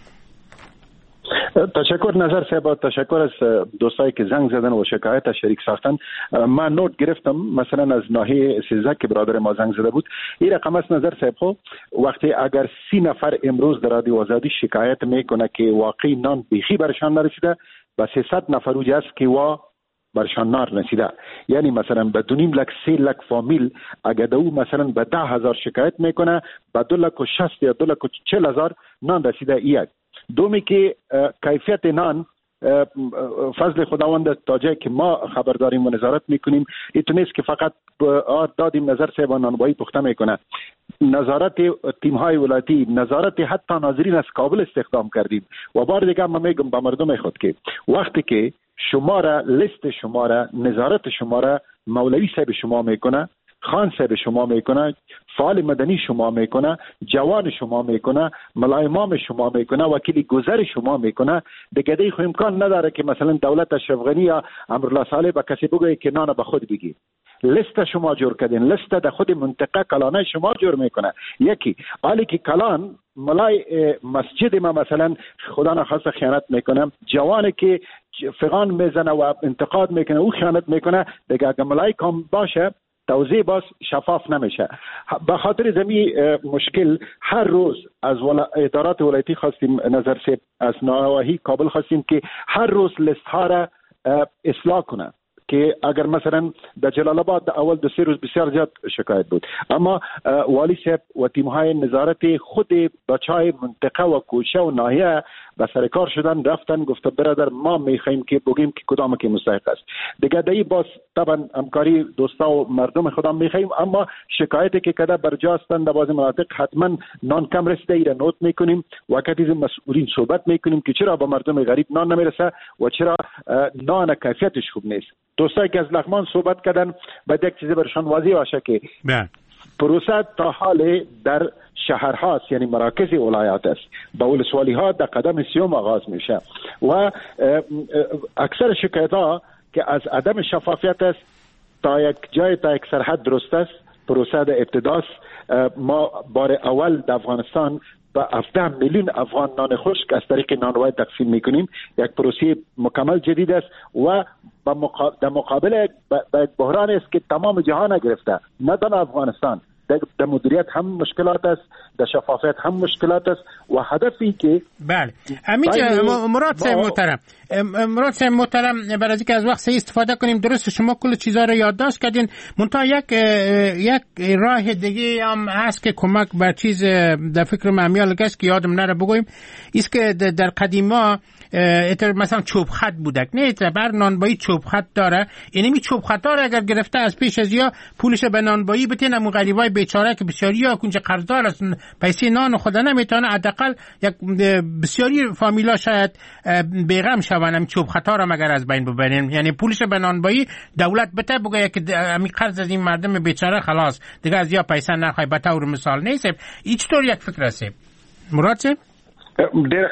[SPEAKER 6] تشکر نظر صاحب. تشکر از دوستایی که زنگ زدن و شکایت شریک ساختن. من نوت گرفتم مثلا از ناحیه سیزده که برادر ما زنگ زده بود. این رقم است نظر صاحب. خب وقتی اگر سی نفر امروز در رادیو آزادی شکایت میکنه که واقعی نان بیخی برشان نرسیده و سیصد نفر اوج است که وا برشان نار نرسیده. یعنی مثلا به دو نیم لک سه لک فامیل اگر دو مثلا به ده هزار شکایت میکنه به دو لک و شست یا دو لک و چل هزار نان رسیده. یک دومی که کیفیت نان فضل خداوند تا جایی که ما خبر داریم و نظارت میکنیم ایتو نیست که فقط دادیم نظر صاحب نانبایی پخته میکنه. نظارت تیم های ولایتی نظارت حتی ناظرین از کابل استخدام کردیم. و بار دیگه ما میگم به مردم خود که وقتی که شما را لیست شما را نظارت شما را مولوی صاحب شما میکنه، خان صاحب شما میکنه، فعال مدنی شما میکنه، جوان شما میکنه، ملای امام شما میکنه، وکیل گذر شما میکنه، دیگه دی خو امکان نداره که مثلا دولت اشرف غنی یا امرالله صالح به کسی بگه که نان به خود بگی. لیست شما جور کردین، لیست در خود منطقه کلانه شما جور میکنه. یکی حالی که کلان ملای مسجد ما مثلا خدا نخواسته خیانت میکنه، جوانی که فغان میزنه و انتقاد میکنه او خیانت میکنه، دیگه اگه ملای کام باشه توزیع باز شفاف نمیشه. به خاطر زمین مشکل هر روز از ولا... ادارات ولایتی خواستیم نظر سے از نواحی کابل خواستیم که هر روز لیست ها را اصلاح کنه که اگر مثلا در جلال آباد در اول دو سه روز بسیار زیاد شکایت بود، اما والی صاحب و تیم‌های نظارت خود بچهای منطقه و کوچه و ناحیه به سر کار شدن، رفتن گفته برادر ما میخوایم که بگیم که کدام که مستحق است. دیگه دایی باز طبعا همکاری دوستا و مردم خودم میخوایم، اما شکایتی که کده برجا هستند در بعضی مناطق حتما نان کم رسیده ایره نوت میکنیم، وقتی از مسئولین صحبت میکنیم که چرا با مردم غریب نان نمیرسه و چرا نان کیفیتش خوب نیست. دوستایی که از لغمان صحبت کردن بعد یک چیزی برشان واضح باشه که پروسه تا حال در شهرها است، یعنی مراکز ولایات است، با ولسوالی ها در قدم سیوم آغاز میشه و اکثر شکایت ها که از عدم شفافیت است تا یک جای تا یک سرحد درست است. پروسه در ابتداست. ما بار اول در افغانستان با هفده میلیون افغان نان خشک از طریق نانوای تقسیم میکنیم. یک پروسه مکمل جدید است و در مقابل با بحران است که تمام جهان گرفته، نه تنها افغانستان. در مدیریت هم مشکلات است، در شفافیت هم مشکلات است و هدفی که
[SPEAKER 4] بله همینجا مراد صاحب محترم مراد صاحب محترم برای اینکه از وقت صحیح استفاده کنیم، درست شما کل چیزا رو یادداشت کردین، منتها یک یک راه دیگه هم هست که کمک بر چیز در فکر معمیال گشت که یادم نره بگویم است که در قدیما مثلا چوب خط بودک نه بر نانبایی چوب خط داره، یعنی می چوب خط داره اگر گرفته از پیش از یا پولش به نانبایی بتینه مو غریبای بیچاره که بسیاری یا کنج قرضدار است پیسه نان خود نمیتونه، حداقل یک بسیاری فامیلا شاید بیغم شون چوب خطا را مگر از بین ببرین، یعنی پولش به نانبایی دولت بده بگه که امی قرض از این مردم بیچاره خلاص دیگه از یا پیسه نخوای. به طور مثال نیست این چطور یک فکر است مراد صاحب؟
[SPEAKER 6] ډېر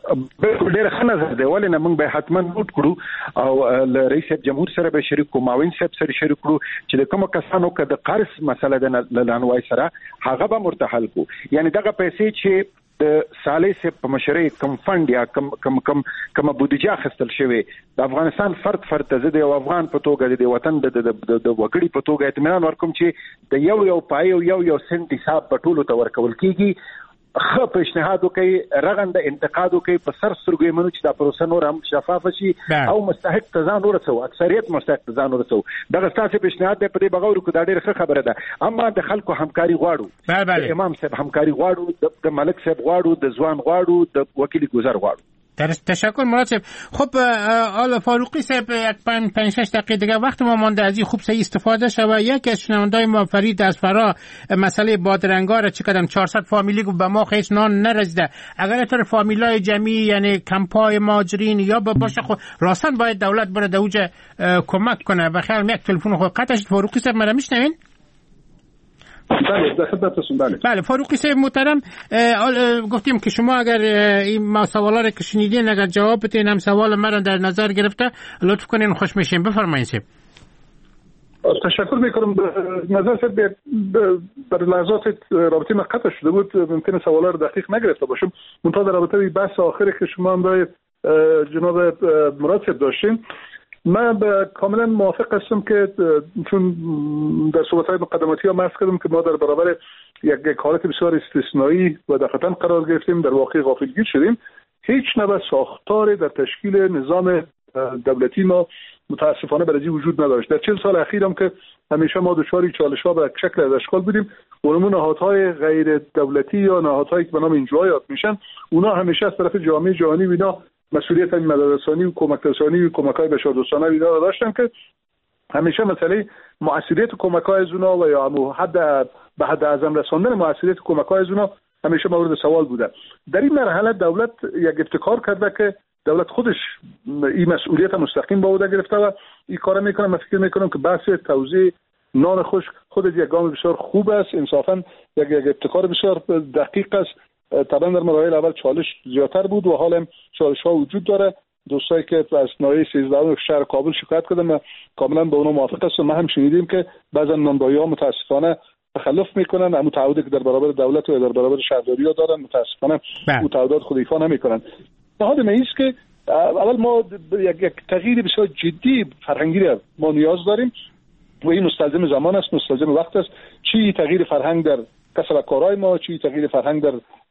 [SPEAKER 6] ډېر ښه نظر دی، ولې نه موږ به حتما نوٹ کړو او له رئیس جمهور سره به شریک کوو، معاون صاحب سره شریک کړو چې د کومو کسانو که د قرض مسله ده له نانوای سره هغه به ورته حل کړو. یعنی دغه پیسې چې د صالح صاحب په مشرۍ کم فند یا کم کم کم کومه بودیجه اخیستل شوې د افغانستان فرد فرد ته زه د یو افغان په توګه د وطن د وګړي په توګه اطمینان ورکوم چې د یو یو پای یو یو سنت حساب په ټولو ته ورکول کیږي. خو پیشنهاد وکي رغنده انتقاد وکي په سر سترګې منو چې دا پروسه نور هم شفاف شي او مستحق تزان ورسو، اکثریت مستحق تزان ورسو. دغه ستاسو پیشنهاد په دې بغور کو دا ډېر ښه خبره ده، اما د خلکو همکاري غواړو، د امام صاحب همکاري غواړو، د ملک صاحب غواړو، د ځوان غواړو، د وکیل گذر غواړو.
[SPEAKER 4] تشکر مراد صاحب. خب آل فاروقی صاحب یک پنج پنج شش دقیقه دیگه وقت ما مانده، از این خوب صحیح استفاده شود. یکی از شنوندای ما فرید از فرا مسئله بادرنگا را چه کردم چهارصد فامیلی گفت به ما هیچ نان نرسیده. اگر تر فامیلای جمعی یعنی کمپای ماجرین یا باشه خود راستن باید دولت بره دوجه کمک کنه. بخیر یک تلفن خود قطع شد. فاروقی صاحب مرا میشنوین؟
[SPEAKER 5] بله در خدمتتون. بله
[SPEAKER 4] بله فاروقی صاحب محترم گفتیم که شما اگر این سوالا رو که شنیدین اگر جواب بدین هم سوال مرا در نظر گرفته لطف کنین خوش میشیم. بفرمایید صاحب.
[SPEAKER 5] تشکر میکنم. نظر صاحب در لحظات رابطه ما قطع شده بود، ممکنه سوالا رو دقیق نگرفته باشم، منتها در رابطه بحث آخری که شما هم با جناب مراد صاحب داشتین من کاملا موافق هستم که چون در صحبت‌های مقدماتی ها عرض کردم که ما در برابر یک یک حالت بسیار استثنایی و در خطر قرار گرفتیم، در واقع غافلگیر شدیم. هیچ نوع ساختاری در تشکیل نظام دولتی ما متاسفانه برای وجود نداشت. در چند سال اخیر هم که همیشه ما دچار چالش‌ها به شکل از اشکال بودیم، علوم نهادهای غیر دولتی یا نهادهایی که به نام اینجا یاد میشن، اونا همیشه از طرف جامعه جهانی اینا مسئولیت این مدارسانی و کمک رسانی و کمک‌های بشردوستانه اینا را داشتن که همیشه مسئله مؤثریت کمک‌های از اونا و یا حد به حد اعظم رساندن مؤثریت کمک‌های از اونا همیشه مورد سوال بوده. در این مرحله دولت یک ابتکار کرده که دولت خودش این مسئولیت مستقیم به عهده گرفته و این کارا میکنه. من فکر میکنم که بحث توزیع نان خشک خودش یک گام بسیار خوب است، انصافا یک یک ابتکار بسیار دقیق است. طبعا در مراحل اول چالش زیادتر بود و حالا چالش ها وجود داره. دوستایی که از ناحیه سیزده شهر کابل شکایت کردن و کاملا با اونها موافق هستم. ما هم شنیدیم که بعضا نانبایی‌ها متاسفانه تخلف میکنن، اما تعهدی که در برابر دولت و در برابر شهرداری‌ها دارن متاسفانه اون تعهدات خود ایفا نمیکنن. نهاد است که اول ما یک یک تغییر بسیار جدی فرهنگی ما نیاز داریم و این مستلزم زمان است، مستلزم وقت است. چی تغییر فرهنگ در کسب و کارهای ما، چی تغییر فرهنگ در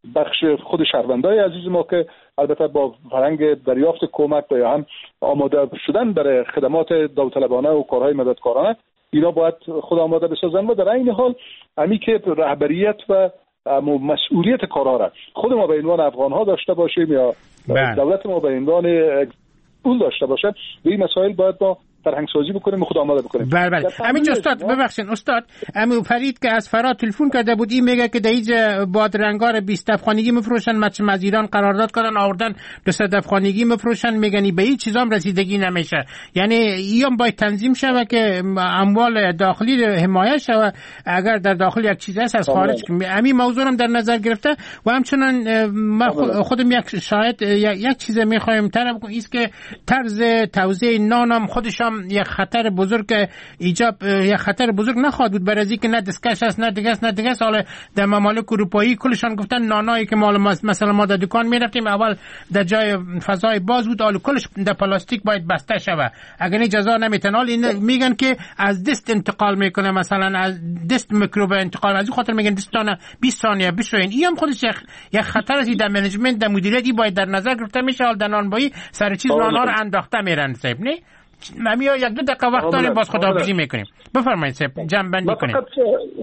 [SPEAKER 5] بخش خود شهروندای عزیز ما که البته با فرهنگ دریافت کمک و یا هم آماده شدن برای خدمات داوطلبانه و کارهای مددکارانه، اینا باید خود آماده بسازن و در این حال امی که رهبریت و مسئولیت کارها را خود ما به عنوان افغان ها داشته باشیم یا بله. دولت ما به عنوان اون داشته باشه، به این مسائل باید ما فرهنگ سازی بکنیم و خود آماده بکنیم.
[SPEAKER 4] بله بله. همین استاد ببخشید استاد، امو فرید که از فرات تلفن کرده بود، این میگه که در اینجا بادرنگار بیست افغانیگی میفروشن، مچ از ایران قرارداد کردن آوردن دویست افغانیگی میفروشن، میگن به این چیزام رسیدگی نمیشه. یعنی ایام باید تنظیم شوه که اموال داخلی حمایت شوه، اگر در داخل یک چیز هست از خارج. همین موضوع هم در نظر گرفته و همچنان ما خودم یک شاید یک چیز میخوایم طلب کنیم، است که طرز توزیع نانم خودشم یک خطر بزرگ ایجاب یک خطر بزرگ نخواهد بود، برای اینکه نه دستکش است نه دیگه است نه دیگه است. حالا در ممالک اروپایی کلشان گفتن نانایی که مال مثلا ما در دکان میرفتیم اول در جای فضای باز بود، حالا کلش در پلاستیک باید بسته شوه، اگر این جزا نمیتن. حالا این میگن که از دست انتقال میکنه، مثلا از دست میکروب انتقال، از این خاطر میگن دستانه بیست ثانیه بشوین. اینم خودش یک خطر است در منیجمنت در مدیریتی باید در نظر گرفته میشه. حال در نانبایی سر چیز نانها رو انداخته میرن صاحب. نه ممی ها یک دو دقیقه وقت داریم، باز خداحافظی میکنیم. بفرمایید صاحب، جمع بندی کنیم.
[SPEAKER 5] فقط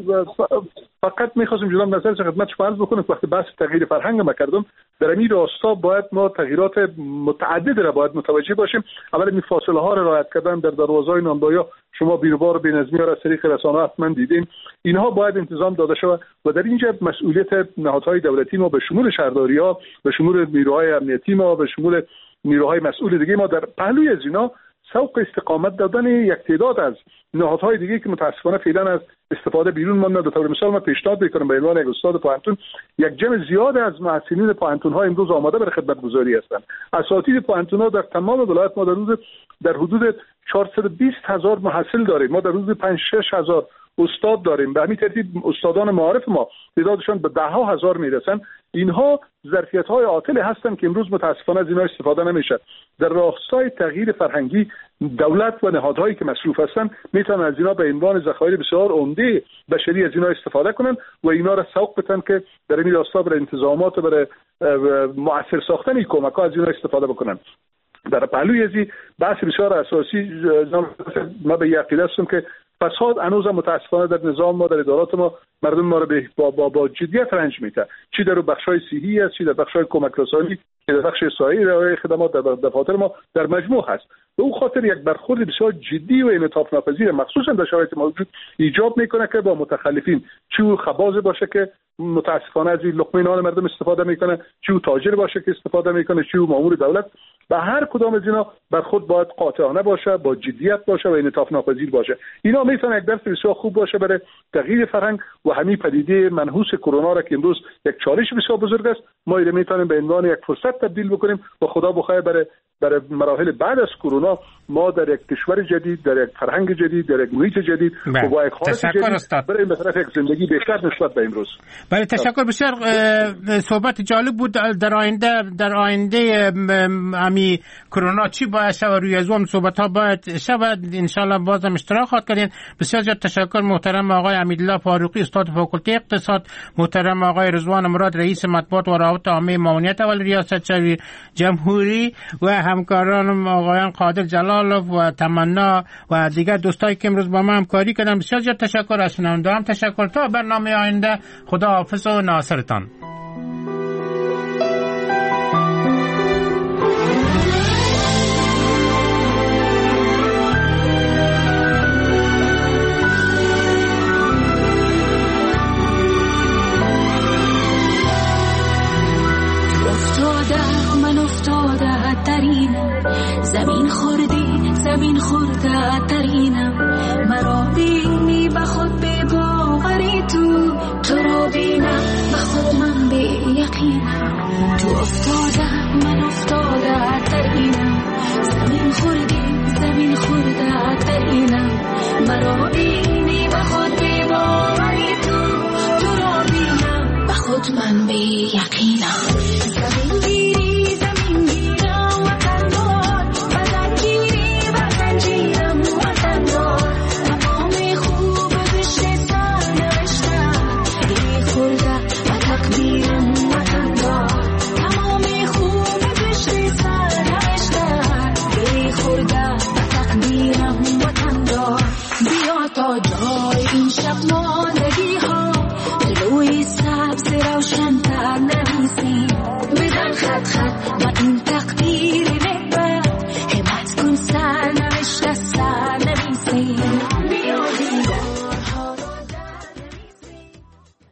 [SPEAKER 5] فقط میخواستم جناب نظر خدمت شما عرض بکنم که وقتی بحث تغییر فرهنگ ما کردم، در این راستا باید ما تغییرات متعدد را باید متوجه باشیم. اول این فاصله ها را رعایت کردن در دروازه‌های نانبایی، شما بیروبار و بی‌نظمی را از طریق رسانه‌ها حتما دیدین، اینها باید انتظام داده شود و در اینجا مسئولیت نهادهای دولتی ما به شمول شهرداری‌ها، به شمول نیروهای امنیتی ما، به شمول نیروهای مسئول دیگه ما در پهلوی از اینا سوق استقامت دادن یک تعداد از نهادهای دیگه که متاسفانه فعلا از استفاده بیرون ماندن. به طور مثال من پیشنهاد میکنم به عنوان یک استاد پوهنتون، یک جمع زیاد از محصلین پوهنتون‌ها امروز آماده برای خدمتگزاری هستند. اساتید پوهنتون‌ها در تمام ولایت ما در روز در حدود چهارصد و بیست هزار محصل داریم. ما در روز پنج شش هزار استاد داریم. به همین ترتیب استادان معارف ما تعدادشان به ده ها هزار میرسن. اینها ظرفیت‌های عاطل هستند که امروز متاسفانه از اینها استفاده نمیشه. در راستای تغییر فرهنگی دولت و نهادهایی که مصروف هستند میتونن از اینا به عنوان ذخایر بسیار عمده بشری از اینا استفاده کنن و اینا را سوق بدن که در این راستا برای انتظامات و برای مؤثر ساختن این کمک‌ها از اینا استفاده بکنن. در پهلوی ازی بحث بسیار اساسی ما به یقین هستم که فساد هنوز متاسفانه در نظام ما، در ادارات ما، مردم ما رو با, با, با جدیت رنج میده، چی در بخشای صحی است، چی در بخشای کمک رسانی، چی در بخش سایر خدمات در دفاتر ما در مجموع هست. به اون خاطر یک برخورد بسیار جدی و انعطاف ناپذیر مخصوصا در شرایط موجود ایجاب میکنه که با متخلفین، چی او خباز باشه که متاسفانه از این لقمه نان مردم استفاده میکنه، چی او تاجر باشه که استفاده میکنه، چی او مامور دولت، به هر کدام از اینا برخورد باید قاطعانه باشه، با جدیت باشه و انعطاف ناپذیر باشه. اینا میتونه یک درس بسیار خوب باشه برای تغییر فرهنگ و همین پدیده منحوس کرونا را که امروز یک چالش بسیار بزرگ است، ما اینو میتونیم به عنوان یک فرصت تبدیل بکنیم و خدا بخواه برای برای مراحل بعد از کرونا ما در یک کشور جدید، در یک فرهنگ جدید، در یک محیط جدید و با یک حالت جدید برای به طرف یک زندگی بهتر نسبت به امروز.
[SPEAKER 4] بله تشکر بسیار. صحبت جالب بود. در آینده در آینده امی کرونا چی باید شود، روی از اون صحبت ها باید شود، ان شاء الله بازم اشتراک خواهد کردین. بسیار زیاد تشکر محترم آقای امیدالله فاروقی استاد فاکولته اقتصاد، محترم آقای رضوان مراد رئیس مطبوعات و روابط عامه ماموریت اول ریاست جمهوری و همکارانم آقایان قادر جلالov و تمنا و دیگر دوستایی که امروز با ما همکاری کردن. بسیار زیاد تشکر از شنوندگان. تشکر. تا برنامه آینده خدا حافظ و ناصرتان.
[SPEAKER 11] زمین خوردی زمین خورده ترینم، مرا بینی به خود به باوری، تو تو را بینم به خود من به یقینم، تو افتاده من افتاده ترینم، زمین خوردی زمین خورده ترینم، مرا بینی